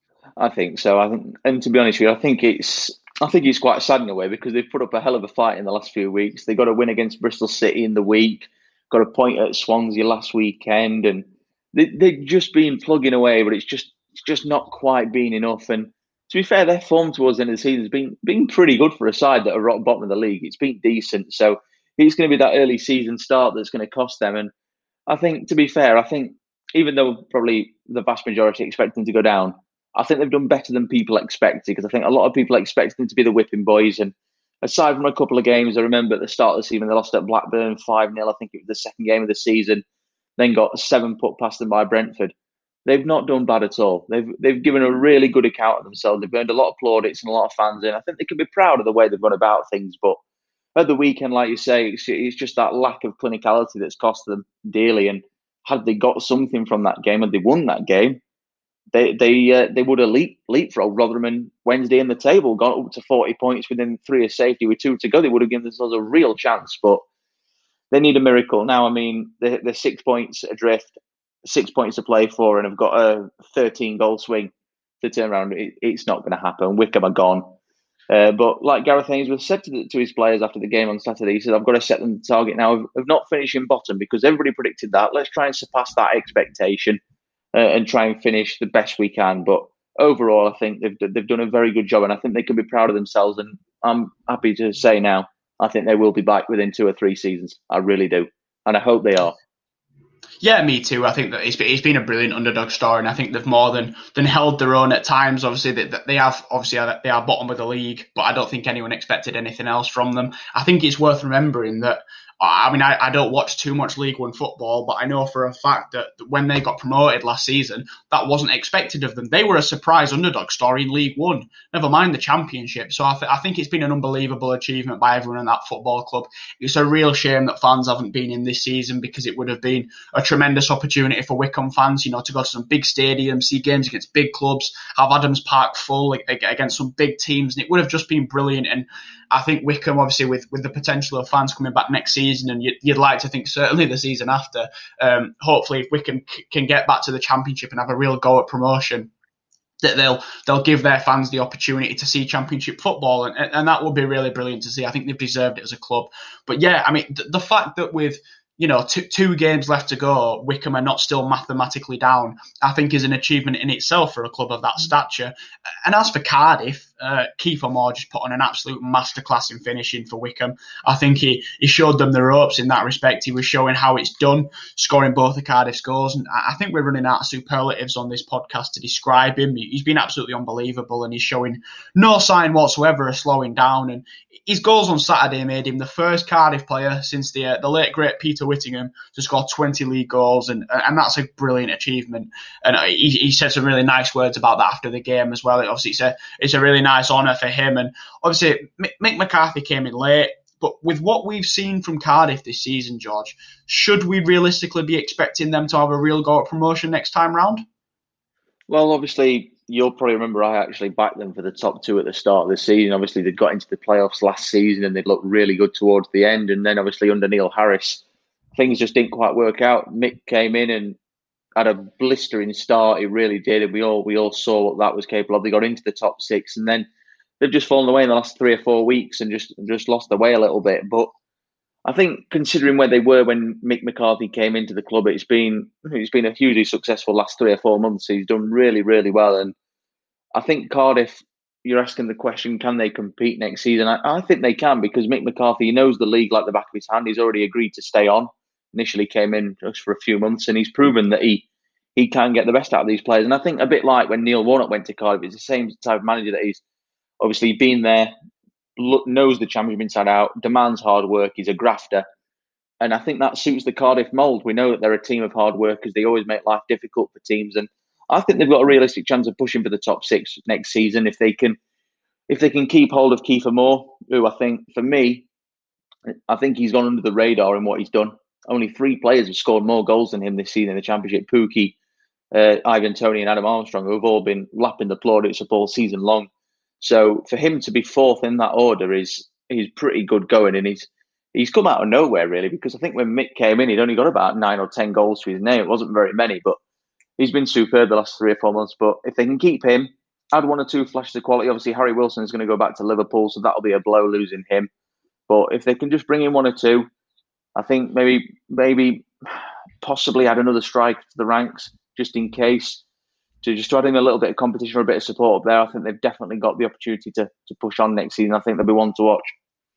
I think so. I think, and to be honest with you, I think it's I think it's quite sad in a way because they've put up a hell of a fight in the last few weeks. They got a win against Bristol City in the week, got a point at Swansea last weekend, and they, they've just been plugging away, but it's just it's just not quite been enough. And to be fair, their form towards the end of the season has been been pretty good for a side that are rock bottom of the league. It's been decent, so it's going to be that early season start that's going to cost them. And I think, to be fair, I think even though probably the vast majority expect them to go down, I think they've done better than people expected, because I think a lot of people expected them to be the whipping boys. And aside from a couple of games, I remember at the start of the season, they lost at Blackburn five nil. I think it was the second game of the season. Then got seven put past them by Brentford. They've not done bad at all. They've they've given a really good account of themselves. They've earned a lot of plaudits and a lot of fans in. I think they can be proud of the way they've gone about things. But at the weekend, like you say, it's, it's just that lack of clinicality that's cost them dearly. And had they got something from that game, had they won that game, They they uh, they would have leap, leapfrogged Rotherham and Wednesday in the table, gone up to forty points within three of safety with two to go. They would have given themselves a real chance, but they need a miracle. Now, I mean, they're, they're six points adrift, six points to play for, and have got a thirteen-goal swing to turn around. It, it's not going to happen. Wycombe are gone. Uh, but like Gareth Ainsworth said to, the, to his players after the game on Saturday, he said, I've got to set them the target now of, of not finishing bottom, because everybody predicted that. Let's try and surpass that expectation. Uh, and try and finish the best we can. But overall, I think they've they've done a very good job, and I think they can be proud of themselves. And I'm happy to say now, I think they will be back within two or three seasons. I really do, and I hope they are. Yeah, me too. I think that it's been, it's been a brilliant underdog story, and I think they've more than, than held their own at times. Obviously, they, they have obviously they are bottom of the league, but I don't think anyone expected anything else from them. I think it's worth remembering that. I mean, I, I don't watch too much League One football, but I know for a fact that when they got promoted last season, that wasn't expected of them. They were a surprise underdog story in League One, never mind the Championship. So I, th- I think it's been an unbelievable achievement by everyone in that football club. It's a real shame that fans haven't been in this season, because it would have been a tremendous opportunity for Wycombe fans, you know, to go to some big stadiums, see games against big clubs, have Adams Park full against some big teams, and it would have just been brilliant. And I think Wycombe, obviously, with, with the potential of fans coming back next season, and you'd, you'd like to think certainly the season after, um, hopefully if Wycombe c- can get back to the Championship and have a real go at promotion, that they'll they'll give their fans the opportunity to see Championship football, and, and that would be really brilliant to see. I think they've deserved it as a club. But yeah, I mean, the, the fact that with you know, two, two games left to go, Wycombe are not still mathematically down, I think is an achievement in itself for a club of that stature. And as for Cardiff, uh, Kiefer Moore just put on an absolute masterclass in finishing for Wycombe. I think he, he showed them the ropes in that respect. He was showing how it's done, scoring both of Cardiff's goals. And I think we're running out of superlatives on this podcast to describe him. He's been absolutely unbelievable, and he's showing no sign whatsoever of slowing down. And his goals on Saturday made him the first Cardiff player since the uh, the late great Peter Whittingham to score twenty league goals, and and that's a brilliant achievement. And he, he said some really nice words about that after the game as well. Obviously, it's a it's a really nice honour for him. And obviously, Mick McCarthy came in late, but with what we've seen from Cardiff this season, George, should we realistically be expecting them to have a real go at promotion next time round? Well, obviously, you'll probably remember I actually backed them for the top two at the start of the season. Obviously, they got into the playoffs last season and they looked really good towards the end. And then, obviously, under Neil Harris, things just didn't quite work out. Mick came in and had a blistering start. He really did. And we all we all saw what that was capable of. They got into the top six, and then they've just fallen away in the last three or four weeks and just just lost their way a little bit. But I think, considering where they were when Mick McCarthy came into the club, it's been it's been a hugely successful last three or four months. He's done really, really well. And I think Cardiff, you're asking the question, can they compete next season? I, I think they can, because Mick McCarthy, he knows the league like the back of his hand. He's already agreed to stay on. initially came in just for a few months, and he's proven that he he can get the best out of these players. And I think a bit like when Neil Warnock went to Cardiff, it's the same type of manager that he's obviously been there, knows the championship inside out, demands hard work, he's a grafter. And I think that suits the Cardiff mould. We know that they're a team of hard workers. They always make life difficult for teams. And I think they've got a realistic chance of pushing for the top six next season if they can if they can keep hold of Kiefer Moore, who I think, for me, I think he's gone under the radar in what he's done. Only three players have scored more goals than him this season in the Championship. Pukki, uh, Ivan Toney and Adam Armstrong, who have all been lapping the plaudits up all season long. So for him to be fourth in that order is is pretty good going. And he's he's come out of nowhere, really, because I think when Mick came in, he'd only got about nine or ten goals to his name. It wasn't very many, but he's been superb the last three or four months. But if they can keep him, add one or two flashes of quality. Obviously, Harry Wilson is going to go back to Liverpool, so that'll be a blow losing him. But if they can just bring in one or two, I think maybe maybe possibly add another striker to the ranks just in case, to just to add in a little bit of competition or a bit of support up there. I think they've definitely got the opportunity to to push on next season. I think they'll be one to watch.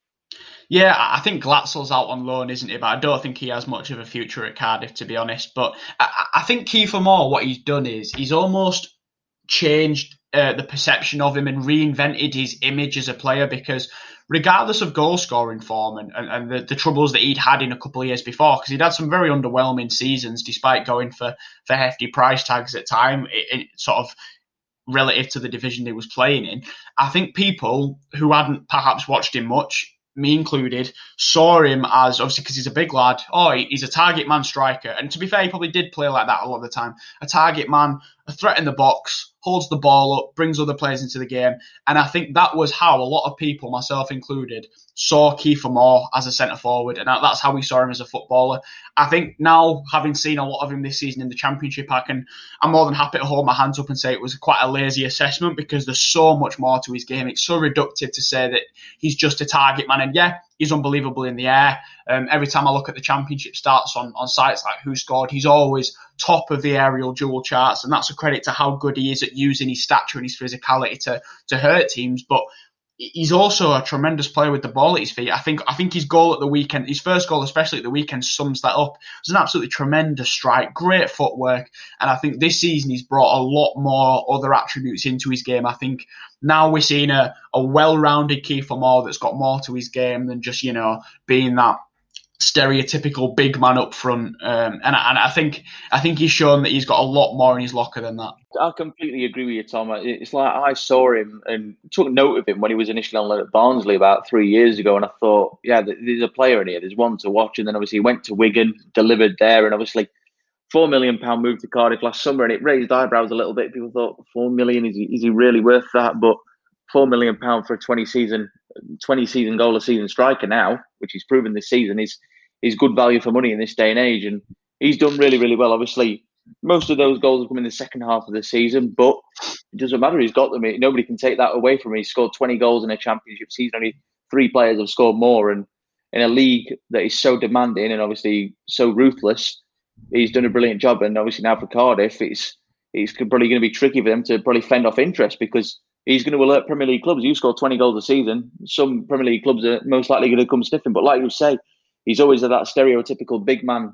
Yeah, I think Glatzel's out on loan, isn't he? But I don't think he has much of a future at Cardiff, to be honest. But I, I think Kiefer Moore, what he's done is he's almost changed uh, the perception of him and reinvented his image as a player, because regardless of goal scoring form and, and, and the, the troubles that he'd had in a couple of years before, because he'd had some very underwhelming seasons despite going for, for hefty price tags at time, it, it sort of relative to the division he was playing in. I think people who hadn't perhaps watched him much, me included, saw him as, obviously because he's a big lad, oh, he's a target man striker. And to be fair, he probably did play like that a lot of the time. A target man, a threat in the box, holds the ball up, brings other players into the game. And I think that was how a lot of people, myself included, saw Kiefer Moore as a centre-forward. And that's how we saw him as a footballer. I think now, having seen a lot of him this season in the Championship, I can, I'm more than happy to hold my hands up and say it was quite a lazy assessment, because there's so much more to his game. It's so reductive to say that he's just a target man. And yeah, he's unbelievable in the air. Um, every time I look at the Championship stats on, on sites like Who Scored, he's always top of the aerial duel charts, and that's a credit to how good he is at using his stature and his physicality to to hurt teams. But he's also a tremendous player with the ball at his feet. I think I think his goal at the weekend, his first goal especially at the weekend, sums that up. It was an absolutely tremendous strike, great footwork, and I think this season he's brought a lot more other attributes into his game. I think now we're seeing a, a well-rounded Kiefer Moore that's got more to his game than just, you know, being that stereotypical big man up front, um, and, I, and I think I think he's shown that he's got a lot more in his locker than that. I completely agree with you, Tom. It's like I saw him and took note of him when he was initially on loan at Barnsley about three years ago, and I thought, yeah, there's a player in here, there's one to watch. And then obviously he went to Wigan, delivered there, and obviously four million pound move to Cardiff last summer, and it raised eyebrows a little bit. People thought, four million, is he, is he really worth that? But four million pound for a twenty season twenty season goal a season striker now, which he's proven this season, is is good value for money in this day and age. And he's done really, really well. Obviously, most of those goals have come in the second half of the season, but it doesn't matter. He's got them. Nobody can take that away from him. He's scored twenty goals in a Championship season. Only three players have scored more. And in a league that is so demanding and obviously so ruthless, he's done a brilliant job. And obviously now for Cardiff, it's it's probably going to be tricky for them to probably fend off interest, because he's going to alert Premier League clubs. You score twenty goals a season, some Premier League clubs are most likely going to come sniffing. But like you say, he's always had that stereotypical big man,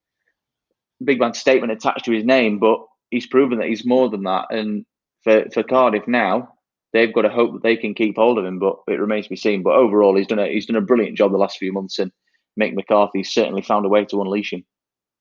big man statement attached to his name, but he's proven that he's more than that. And for, for Cardiff now, they've got to hope that they can keep hold of him, but it remains to be seen. But overall, he's done a he's done a brilliant job the last few months, and Mick McCarthy's certainly found a way to unleash him.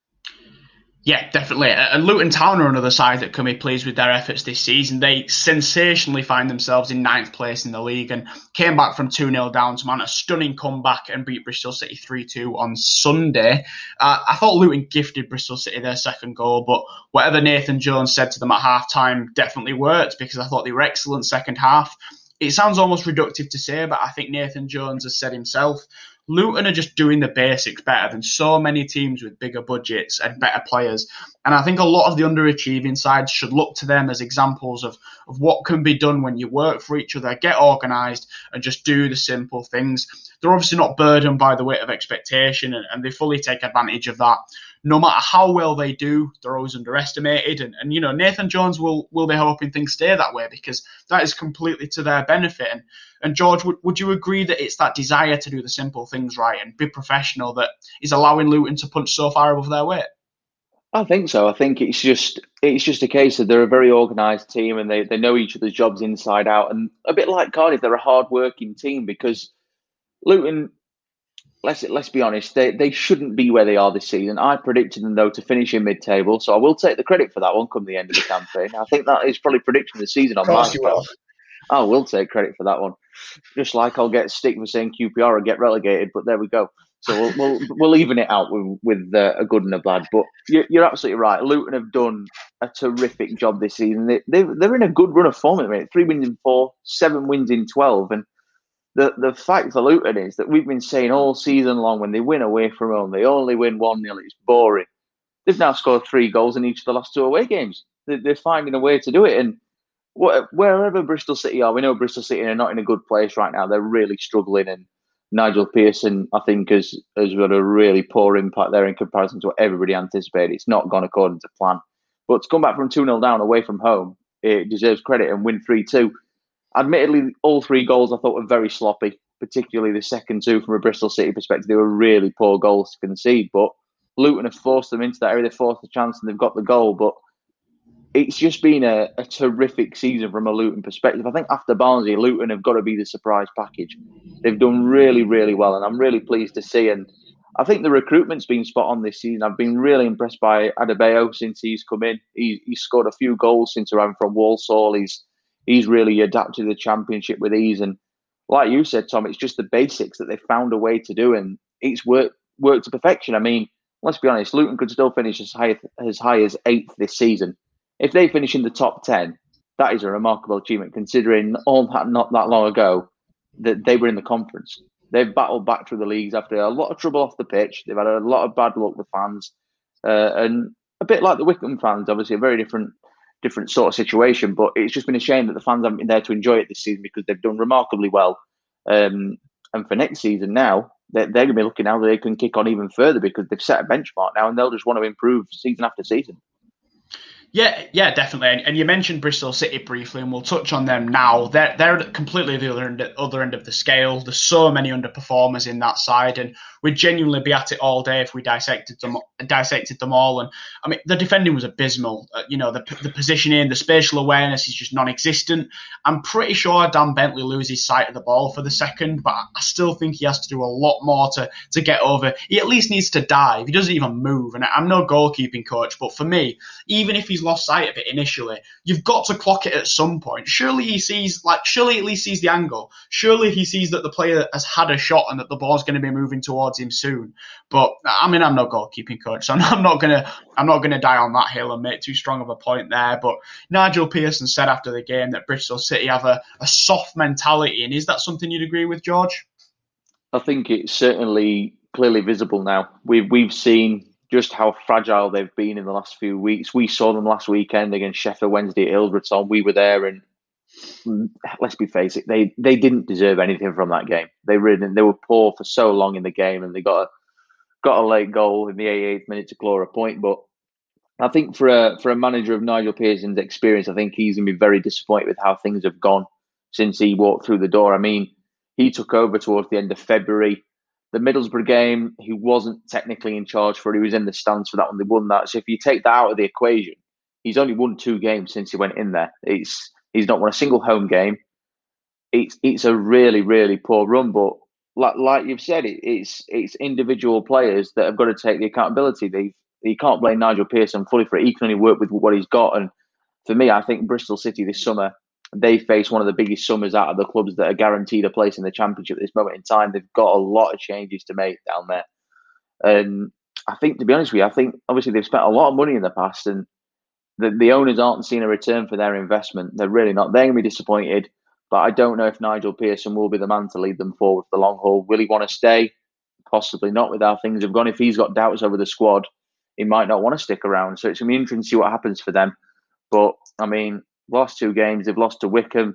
Yeah, definitely. And Luton Town are another side that can be pleased with their efforts this season. They sensationally find themselves in ninth place in the league and came back from two nil down to mount a stunning comeback and beat Bristol City three two on Sunday. Uh, I thought Luton gifted Bristol City their second goal, but whatever Nathan Jones said to them at half-time definitely worked, because I thought they were excellent second half. It sounds almost reductive to say, but I think Nathan Jones has said himself, Luton are just doing the basics better than so many teams with bigger budgets and better players. And I think a lot of the underachieving sides should look to them as examples of, of what can be done when you work for each other, get organised, and just do the simple things. They're obviously not burdened by the weight of expectation, and, and they fully take advantage of that. No matter how well they do, they're always underestimated. And, and you know, Nathan Jones will will be hoping things stay that way, because that is completely to their benefit. And, and George, would, would you agree that it's that desire to do the simple things right and be professional that is allowing Luton to punch so far above their weight? I think so. I think it's just it's just a case of they're a very organised team and they, they know each other's jobs inside out. And a bit like Cardiff, they're a hard-working team, because Luton, let's let's be honest, they, they shouldn't be where they are this season. I predicted them, though, to finish in mid-table, so I will take the credit for that one come the end of the campaign. I think that is probably prediction of the season on my part. I will take credit for that one. Just like I'll get stick for saying Q P R and get relegated, but there we go. So we'll we'll, we'll even it out with, with uh, a good and a bad. But you're, you're absolutely right. Luton have done a terrific job this season. They, they, they're in a good run of form at the minute. Three wins in four, seven wins in twelve. And the, the fact for Luton is that we've been saying all season long, when they win away from home, they only win one nil. It's boring. They've now scored three goals in each of the last two away games. They, they're finding a way to do it. And wherever Bristol City are, we know Bristol City are not in a good place right now. They're really struggling, and Nigel Pearson, I think, has, has got a really poor impact there in comparison to what everybody anticipated. It's not gone according to plan. But to come back from two nil down away from home, it deserves credit, and win three two. Admittedly, all three goals I thought were very sloppy, particularly the second two from a Bristol City perspective. They were really poor goals to concede, but Luton have forced them into that area. They forced the chance and they've got the goal, but it's just been a, a terrific season from a Luton perspective. I think after Barnsley, Luton have got to be the surprise package. They've done really, really well, and I'm really pleased to see. And I think the recruitment's been spot on this season. I've been really impressed by Adebayo since he's come in. He, he's scored a few goals since arriving from Walsall. He's he's really adapted to the Championship with ease. And like you said, Tom, it's just the basics that they've found a way to do, and it's worked worked to perfection. I mean, let's be honest, Luton could still finish as high as high as eighth this season. If they finish in the top ten, that is a remarkable achievement, considering all that not that long ago that they were in the conference. They've battled back through the leagues after a lot of trouble off the pitch. They've had a lot of bad luck with fans, uh, and a bit like the Wycombe fans, obviously a very different, different sort of situation. But it's just been a shame that the fans haven't been there to enjoy it this season, because they've done remarkably well. Um, and for next season now, they're, they're going to be looking how they can kick on even further, because they've set a benchmark now, and they'll just want to improve season after season. Yeah, yeah, definitely. And, and you mentioned Bristol City briefly, and we'll touch on them now. They're they're completely the other end, other end of the scale. There's so many underperformers in that side, and we'd genuinely be at it all day if we dissected them dissected them all. And I mean, the defending was abysmal. Uh, you know, the the positioning, the spatial awareness is just non-existent. I'm pretty sure Dan Bentley loses sight of the ball for the second, but I still think he has to do a lot more to to get over. He at least needs to dive. He doesn't even move. And I'm no goalkeeping coach, but for me, even if he's lost sight of it initially, you've got to clock it at some point. Surely he sees, like, surely at least sees the angle. Surely he sees that the player has had a shot and that the ball's going to be moving towards him soon. But I mean, I'm no goalkeeping coach, so I'm not gonna, I'm not gonna die on that hill and make too strong of a point there. But Nigel Pearson said after the game that Bristol City have a, a soft mentality, and is that something you'd agree with, George? I think it's certainly clearly visible now. We've we've seen just how fragile they've been in the last few weeks. We saw them last weekend against Sheffield Wednesday at Ilverton. We were there, and let's be face it, they they didn't deserve anything from that game. They really they were poor for so long in the game, and they got a got a late goal in the eighty-eighth minute to claw a point. But I think for a for a manager of Nigel Pearson's experience, I think he's going to be very disappointed with how things have gone since he walked through the door. I mean, he took over towards the end of February. The Middlesbrough game, he wasn't technically in charge for it. He was in the stands for that one. They won that. So if you take that out of the equation, he's only won two games since he went in there. It's He's not won a single home game. It's it's a really, really poor run. But like like you've said, it, it's it's individual players that have got to take the accountability. They You can't blame Nigel Pearson fully for it. He can only work with what he's got. And for me, I think Bristol City this summer, they face one of the biggest summers out of the clubs that are guaranteed a place in the Championship at this moment in time. They've got a lot of changes to make down there. And I think, to be honest with you, I think obviously they've spent a lot of money in the past, and the, the owners aren't seeing a return for their investment. They're really not. They're going to be disappointed. But I don't know if Nigel Pearson will be the man to lead them forward for the long haul. Will he want to stay? Possibly not with how things have gone. If he's got doubts over the squad, he might not want to stick around. So it's going to be interesting to see what happens for them. But, I mean, last two games, they've lost to Wycombe,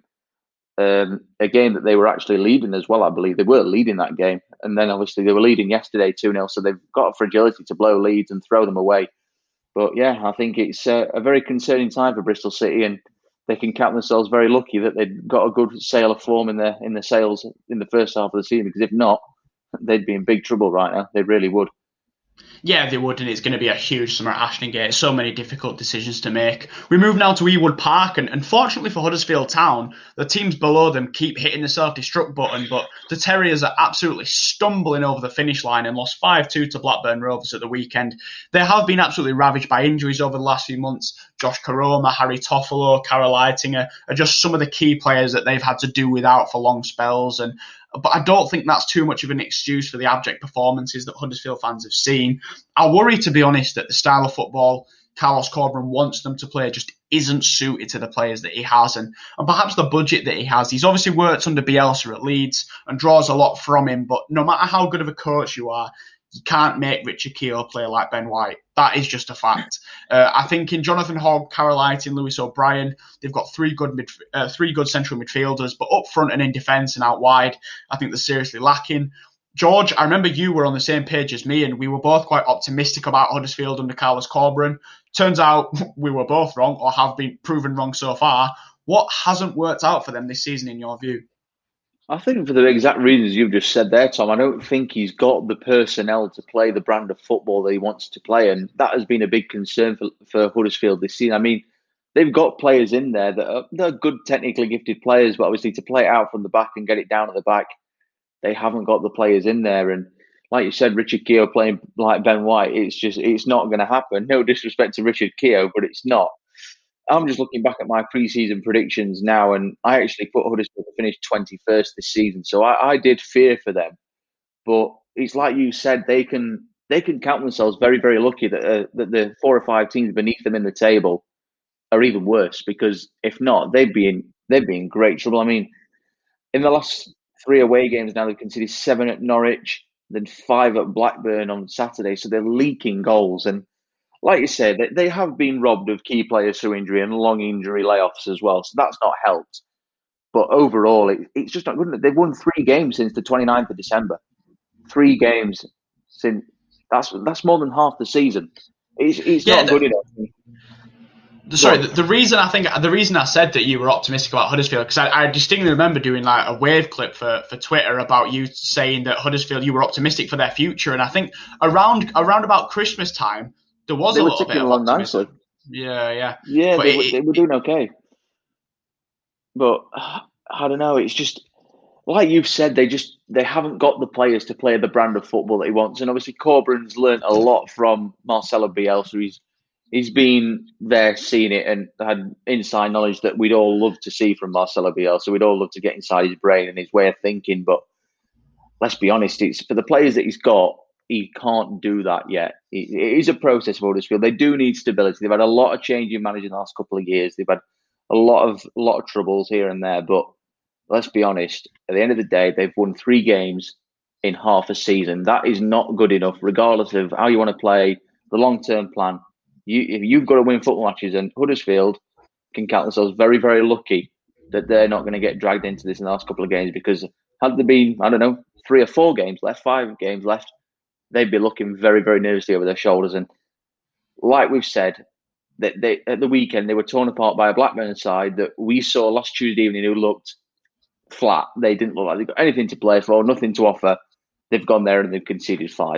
um, a game that they were actually leading as well, I believe. They were leading that game. And then, obviously, they were leading yesterday two nil, so they've got a fragility to blow leads and throw them away. But, yeah, I think it's a, a very concerning time for Bristol City, and they can count themselves very lucky that they've got a good sail of form in their in the sails in the first half of the season, because if not, they'd be in big trouble right now. They really would. Yeah, they would, and it's going to be a huge summer at Ashton Gate. So many difficult decisions to make. We move now to Ewood Park, and unfortunately for Huddersfield Town, the teams below them keep hitting the self-destruct button, but the Terriers are absolutely stumbling over the finish line and lost five two to Blackburn Rovers at the weekend. They have been absolutely ravaged by injuries over the last few months. Josh Karoma, Harry Toffolo, Carol Leitinger are just some of the key players that they've had to do without for long spells, and but I don't think that's too much of an excuse for the abject performances that Huddersfield fans have seen. I worry, to be honest, that the style of football Carlos Corberán wants them to play just isn't suited to the players that he has, and, and perhaps the budget that he has. He's obviously worked under Bielsa at Leeds and draws a lot from him, but no matter how good of a coach you are, you can't make Richard Keogh play like Ben White. That is just a fact. Uh, I think in Jonathan Hogg, Carol Leitner and Lewis O'Brien, they've got three good mid, uh, three good central midfielders, but up front and in defence and out wide, I think they're seriously lacking. George, I remember you were on the same page as me, and we were both quite optimistic about Huddersfield under Carlos Corberán. Turns out we were both wrong, or have been proven wrong so far. What hasn't worked out for them this season, in your view? I think for the exact reasons you've just said there, Tom, I don't think he's got the personnel to play the brand of football that he wants to play. And that has been a big concern for, for Huddersfield this season. I mean, they've got players in there that are they're good, technically gifted players, but obviously to play it out from the back and get it down at the back, they haven't got the players in there. And like you said, Richard Keogh playing like Ben White, it's just, it's not going to happen. No disrespect to Richard Keogh, but it's not. I'm just looking back at my pre-season predictions now, and I actually put Huddersfield to finish twenty-first this season. So I, I did fear for them, but it's like you said, they can they can count themselves very, very lucky that uh, that the four or five teams beneath them in the table are even worse. Because if not, they'd be in they'd be in great trouble. I mean, in the last three away games now, they've conceded seven at Norwich, then five at Blackburn on Saturday. So they're leaking goals. And like you said, they, they have been robbed of key players through injury and long injury layoffs as well. So that's not helped. But overall, it, it's just not good. They've won three games since the twenty-ninth of December. Three games since that's that's more than half the season. It's it's yeah, not good enough. Sorry, the, the reason I think the reason I said that you were optimistic about Huddersfield, because I, I distinctly remember doing like a wave clip for, for Twitter about you saying that Huddersfield, you were optimistic for their future, and I think around around about Christmas time there was they a were little bit of optimism. Nicely. Yeah, yeah, yeah. They, it, were, they were doing okay, but I don't know. It's just like you've said, they just they haven't got the players to play the brand of football that he wants, and obviously Corberán's learnt a lot from Marcelo Bielsa. He's He's been there, seen it, and had inside knowledge that we'd all love to see from Marcelo Bielsa. We'd all love to get inside his brain and his way of thinking. But let's be honest, it's for the players that he's got, he can't do that yet. It, it is a process for Huddersfield. They do need stability. They've had a lot of change in management in the last couple of years. They've had a lot of a lot of troubles here and there. But let's be honest, at the end of the day, they've won three games in half a season. That is not good enough, regardless of how you want to play, the long-term plan. You, if you've got to win football matches, and Huddersfield can count themselves very, very lucky that they're not going to get dragged into this in the last couple of games, because had there been, I don't know, three or four games left, five games left, they'd be looking very, very nervously over their shoulders. And like we've said, that they, at the weekend, they were torn apart by a Blackburn side that we saw last Tuesday evening who looked flat. They didn't look like they've got anything to play for, nothing to offer. They've gone there and they've conceded five.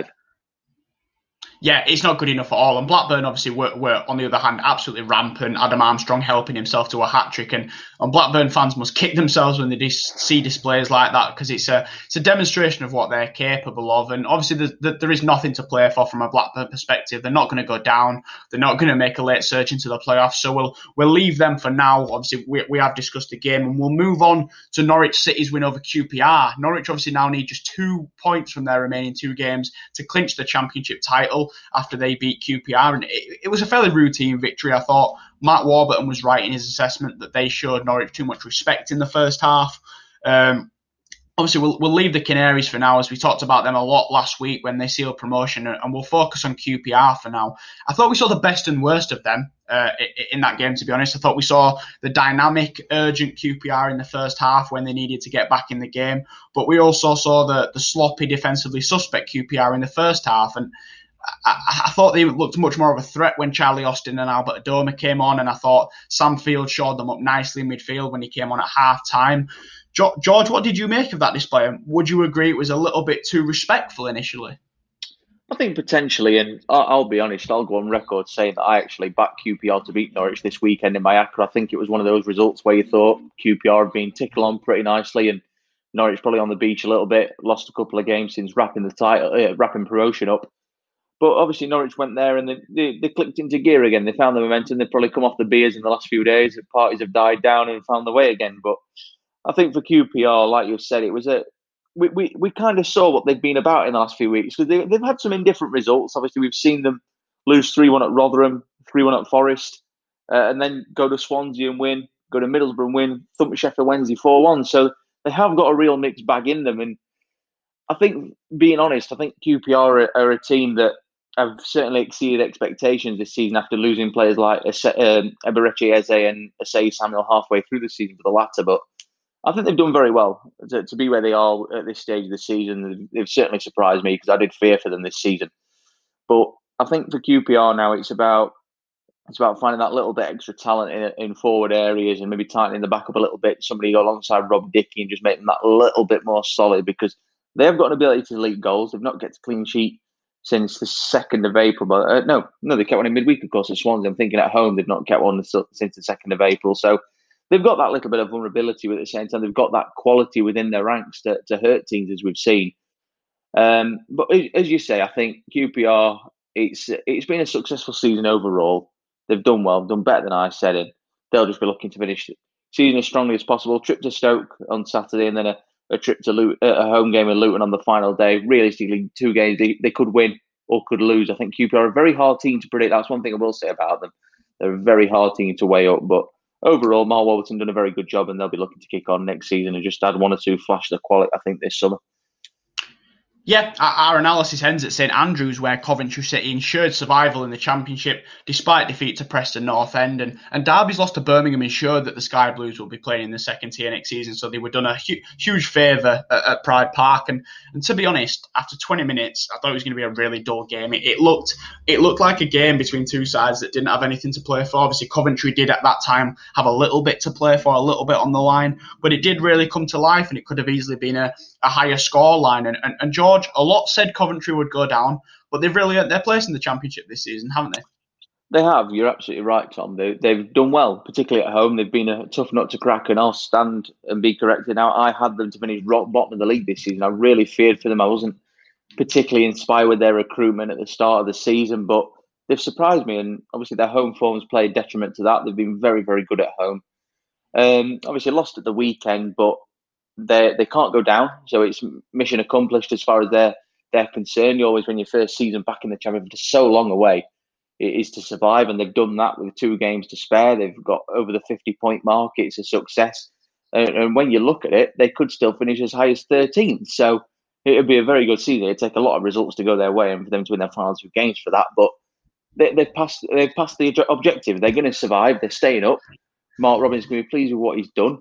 Yeah, it's not good enough at all. And Blackburn obviously were, were, on the other hand, absolutely rampant. Adam Armstrong helping himself to a hat-trick. And, and Blackburn fans must kick themselves when they dis- see displays like that, because it's a it's a demonstration of what they're capable of. And obviously the, the, there is nothing to play for from a Blackburn perspective. They're not going to go down. They're not going to make a late surge into the playoffs. So we'll we'll leave them for now. Obviously, we, we have discussed the game. And we'll move on to Norwich City's win over Q P R. Norwich obviously now need just two points from their remaining two games to clinch the championship title after they beat Q P R, and it, it was a fairly routine victory. I thought Matt Warburton was right in his assessment that they showed Norwich too much respect in the first half. Um, obviously, we'll, we'll leave the Canaries for now, as we talked about them a lot last week when they sealed promotion, and we'll focus on Q P R for now. I thought we saw the best and worst of them uh, in that game, to be honest. I thought we saw the dynamic, urgent Q P R in the first half when they needed to get back in the game, but we also saw the, the sloppy, defensively suspect Q P R in the first half, and I, I thought they looked much more of a threat when Charlie Austin and Albert Adoma came on, and I thought Sam Field showed them up nicely in midfield when he came on at half-time. George, what did you make of that display? Would you agree it was a little bit too respectful initially? I think potentially, and I'll be honest, I'll go on record saying that I actually backed Q P R to beat Norwich this weekend in my Accra. I think it was one of those results where you thought Q P R had been tickled on pretty nicely, and Norwich probably on the beach a little bit, lost a couple of games since wrapping the title, uh, wrapping promotion up. But obviously Norwich went there and they, they, they clicked into gear again. They found the momentum. They've probably come off the beers in the last few days. The parties have died down and found the way again. But I think for Q P R, like you said, it was a we we, we kind of saw what they've been about in the last few weeks, because they, they've had some indifferent results. Obviously, we've seen them lose three one at Rotherham, three one at Forest, uh, and then go to Swansea and win, go to Middlesbrough and win, thump Sheffield Wednesday four one. So they have got a real mixed bag in them. And I think, being honest, I think Q P R are, are a team that have certainly exceeded expectations this season after losing players like um, Eberechi Eze and Asai Samuel halfway through the season for the latter. But I think they've done very well to, to be where they are at this stage of the season. They've certainly surprised me, because I did fear for them this season. But I think for Q P R now, it's about it's about finding that little bit extra talent in, in forward areas, and maybe tightening the back up a little bit. Somebody alongside Rob Dickie and just making that a little bit more solid, because they have got an ability to leak goals. They've not kept a clean sheet since the second of April. But uh, no, no, they kept one in midweek, of course, at Swansea. I'm thinking at home they've not kept one since the second of April. So they've got that little bit of vulnerability, but at the same time, they've got that quality within their ranks to, to hurt teams, as we've seen. Um, but as you say, I think Q P R, it's it's been a successful season overall. They've done well, done better than I said, and they'll just be looking to finish the season as strongly as possible. Trip to Stoke on Saturday, and then a, a trip to Luton, a home game with Luton on the final day. Realistically, two games they, they could win or could lose. I think Q P R are a very hard team to predict. That's one thing I will say about them. They're a very hard team to weigh up, but overall, Mark Warburton done a very good job, and they'll be looking to kick on next season and just add one or two flashes of quality, I think, this summer. Yeah, our analysis ends at St Andrews, where Coventry City ensured survival in the Championship despite defeat to Preston North End, and, and Derby's loss to Birmingham ensured that the Sky Blues will be playing in the second tier next season, so they were done a hu- huge favour at, at Pride Park. And, and to be honest, after twenty minutes, I thought it was going to be a really dull game. It, it looked it looked like a game between two sides that didn't have anything to play for. Obviously, Coventry did at that time have a little bit to play for, a little bit on the line, but it did really come to life, and it could have easily been a, a higher score line. And, and, and George, a lot said Coventry would go down, but they've really earned their place in the Championship this season, haven't they? They have. You're absolutely right, Tom. They, they've done well, particularly at home. They've been a tough nut to crack, and I'll stand and be corrected. Now, I had them to finish rock bottom of the league this season. I really feared for them. I wasn't particularly inspired with their recruitment at the start of the season, but they've surprised me, and obviously their home form's played detriment to that. They've been very, very good at home. Um, obviously lost at the weekend, but they they can't go down, so it's mission accomplished as far as they're they're concerned. You always, when your first season back in the Championship is so long away, it is to survive, and they've done that with two games to spare. They've got over the fifty point mark. It's a success, and, and when you look at it, they could still finish as high as thirteenth. So it would be a very good season. It'd take a lot of results to go their way, and for them to win their final two games for that. But they, they've passed. They've passed the objective. They're going to survive. They're staying up. Mark Robins is going to be pleased with what he's done.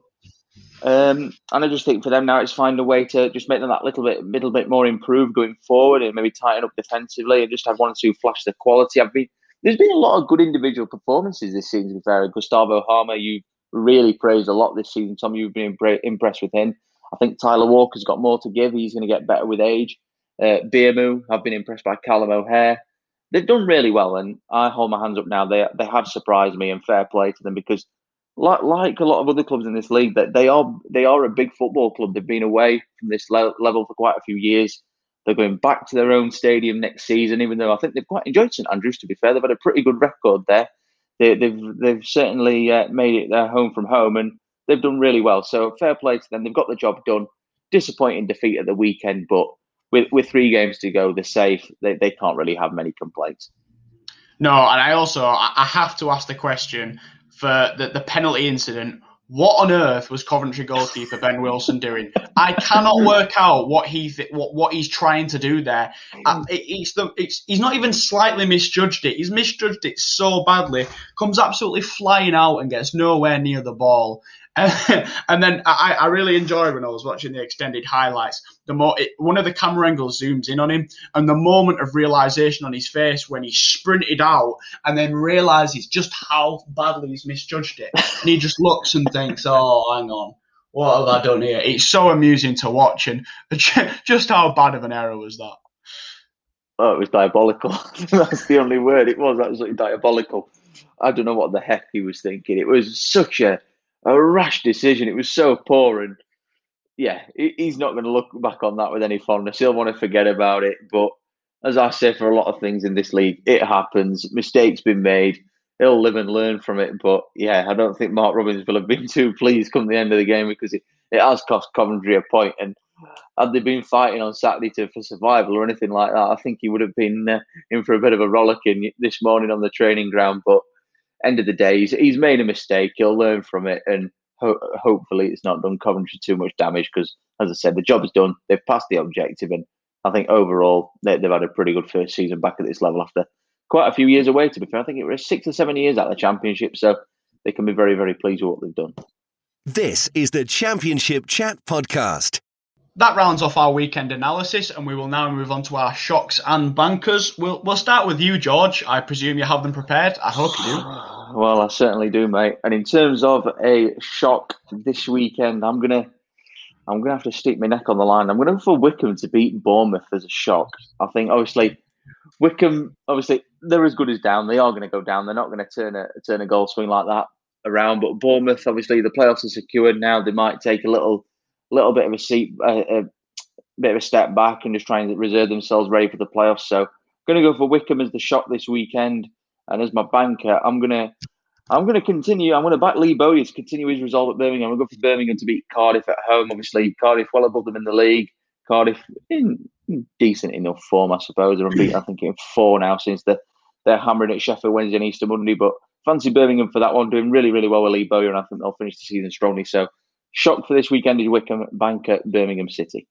Um, and I just think for them now, it's find a way to just make them that little bit, little bit more improved going forward, and maybe tighten up defensively, and just have one or two flashes of quality. I've been there's been a lot of good individual performances this season. To be fair, Gustavo Harmer, you really praised a lot this season. Tom, you've been impressed with him. I think Tyler Walker's got more to give. He's going to get better with age. Uh, Biamu, I've been impressed by Callum O'Hare. They've done really well, and I hold my hands up now. They they have surprised me, and fair play to them, because Like, like a lot of other clubs in this league, that they are they are a big football club. They've been away from this le- level for quite a few years. They're going back to their own stadium next season, even though I think they've quite enjoyed St Andrews, to be fair. They've had a pretty good record there. They, they've they've certainly uh, made it their home from home, and they've done really well. So fair play to them. They've got the job done. Disappointing defeat at the weekend, but with, with three games to go, they're safe. They, they can't really have many complaints. No, and I also I have to ask the question, for the, the penalty incident, what on earth was Coventry goalkeeper Ben Wilson doing? I cannot work out what he's what, what he's trying to do there. Uh, it, it's the, it's, he's not even slightly misjudged it. He's misjudged it so badly. Comes absolutely flying out and gets nowhere near the ball. And then I, I really enjoyed when I was watching the extended highlights. The more it, one of the camera angles zooms in on him, and the moment of realization on his face when he sprinted out and then realizes just how badly he's misjudged it, and he just looks and thinks, "Oh, hang on, what have I done here?" It's so amusing to watch, and just how bad of an error was that? Oh, it was diabolical. That's the only word. It was absolutely diabolical. I don't know what the heck he was thinking. It was such a A rash decision. It was so poor, and yeah, he's not going to look back on that with any fondness. He'll want to forget about it. But as I say, for a lot of things in this league, it happens. Mistakes been made. He'll live and learn from it. But yeah, I don't think Mark Robins will have been too pleased come the end of the game, because it, it has cost Coventry a point. And had they been fighting on Saturday to, for survival or anything like that, I think he would have been uh, in for a bit of a rollicking this morning on the training ground. But end of the day, he's, he's made a mistake. He'll learn from it, and ho- hopefully it's not done Coventry too much damage, because, as I said, the job is done. They've passed the objective, and I think overall they, they've had a pretty good first season back at this level after quite a few years away, to be fair. I think it was six or seven years out of the Championship, so they can be very, very pleased with what they've done. This is the Championship Chat Podcast. That rounds off our weekend analysis, and we will now move on to our shocks and bankers. We'll we'll start with you, George. I presume you have them prepared. I hope you do. Well, I certainly do, mate. And in terms of a shock this weekend, I'm gonna I'm gonna have to stick my neck on the line. I'm gonna go for Wycombe to beat Bournemouth as a shock. I think obviously Wycombe, obviously they're as good as down. They are going to go down. They're not going to turn a turn a goal swing like that around. But Bournemouth, obviously, the playoffs are secured now. They might take a little. little bit of a seat, a, a bit of a step back, and just try and reserve themselves ready for the playoffs. So I'm going to go for Wycombe as the shock this weekend, and as my banker, I'm going to I'm going to continue. I'm going to back Lee Bowyer to continue his result at Birmingham. I'm going to go for Birmingham to beat Cardiff at home. Obviously, Cardiff well above them in the league. Cardiff in decent enough form, I suppose. They're unbeaten, I think, in four now since they're, they're hammering at Sheffield Wednesday and Easter Monday. But fancy Birmingham for that one, doing really, really well with Lee Bowyer, and I think they'll finish the season strongly. So shock for this weekend is Wycombe, banker Birmingham City.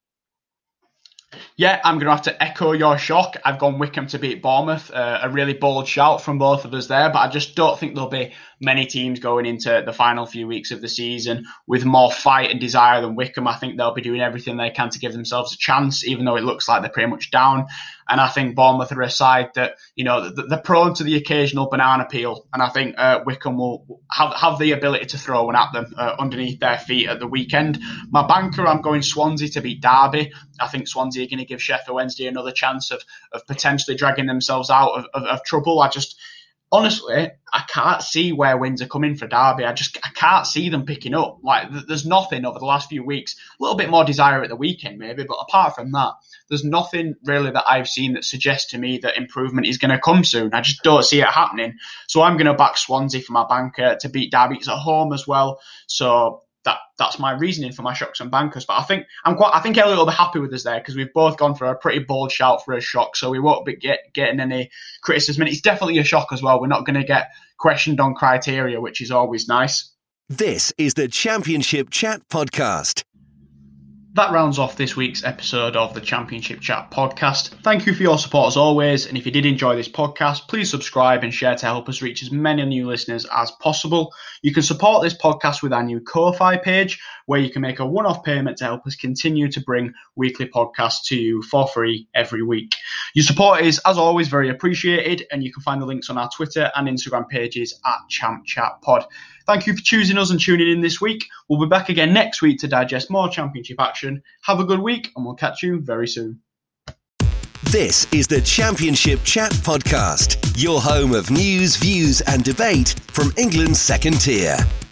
Yeah, I'm going to have to echo your shock. I've gone Wycombe to beat Bournemouth. Uh, a really bold shout from both of us there, but I just don't think there'll be many teams going into the final few weeks of the season with more fight and desire than Wycombe. I think they'll be doing everything they can to give themselves a chance, even though it looks like they're pretty much down. And I think Bournemouth are a side that, you know, they're prone to the occasional banana peel. And I think uh, Wycombe will have, have the ability to throw one at them uh, underneath their feet at the weekend. My banker, I'm going Swansea to beat Derby. I think Swansea are going to give Sheffield Wednesday another chance of, of potentially dragging themselves out of, of, of trouble. I just, honestly, I can't see where wins are coming for Derby. I just I can't see them picking up. Like, there's nothing over the last few weeks. A little bit more desire at the weekend, maybe, but apart from that, there's nothing really that I've seen that suggests to me that improvement is going to come soon. I just don't see it happening. So I'm going to back Swansea for my banker to beat Derby. It's at home as well. So that that's my reasoning for my shocks and bankers. But I think I'm quite. I think Elliot will be happy with us there, because we've both gone for a pretty bold shout for a shock. So we won't be get, getting any criticism. And it's definitely a shock as well. We're not going to get questioned on criteria, which is always nice. This is the Championship Chat Podcast. That rounds off this week's episode of the Championship Chat Podcast. Thank you for your support as always, and if you did enjoy this podcast, please subscribe and share to help us reach as many new listeners as possible. You can support this podcast with our new Ko-Fi page, where you can make a one-off payment to help us continue to bring weekly podcasts to you for free every week. Your support is, as always, very appreciated, and you can find the links on our Twitter and Instagram pages at Champ Chat Pod. Thank you for choosing us and tuning in this week. We'll be back again next week to digest more Championship action. Have a good week, and we'll catch you very soon. This is the Championship Chat Podcast, your home of news, views and debate from England's second tier.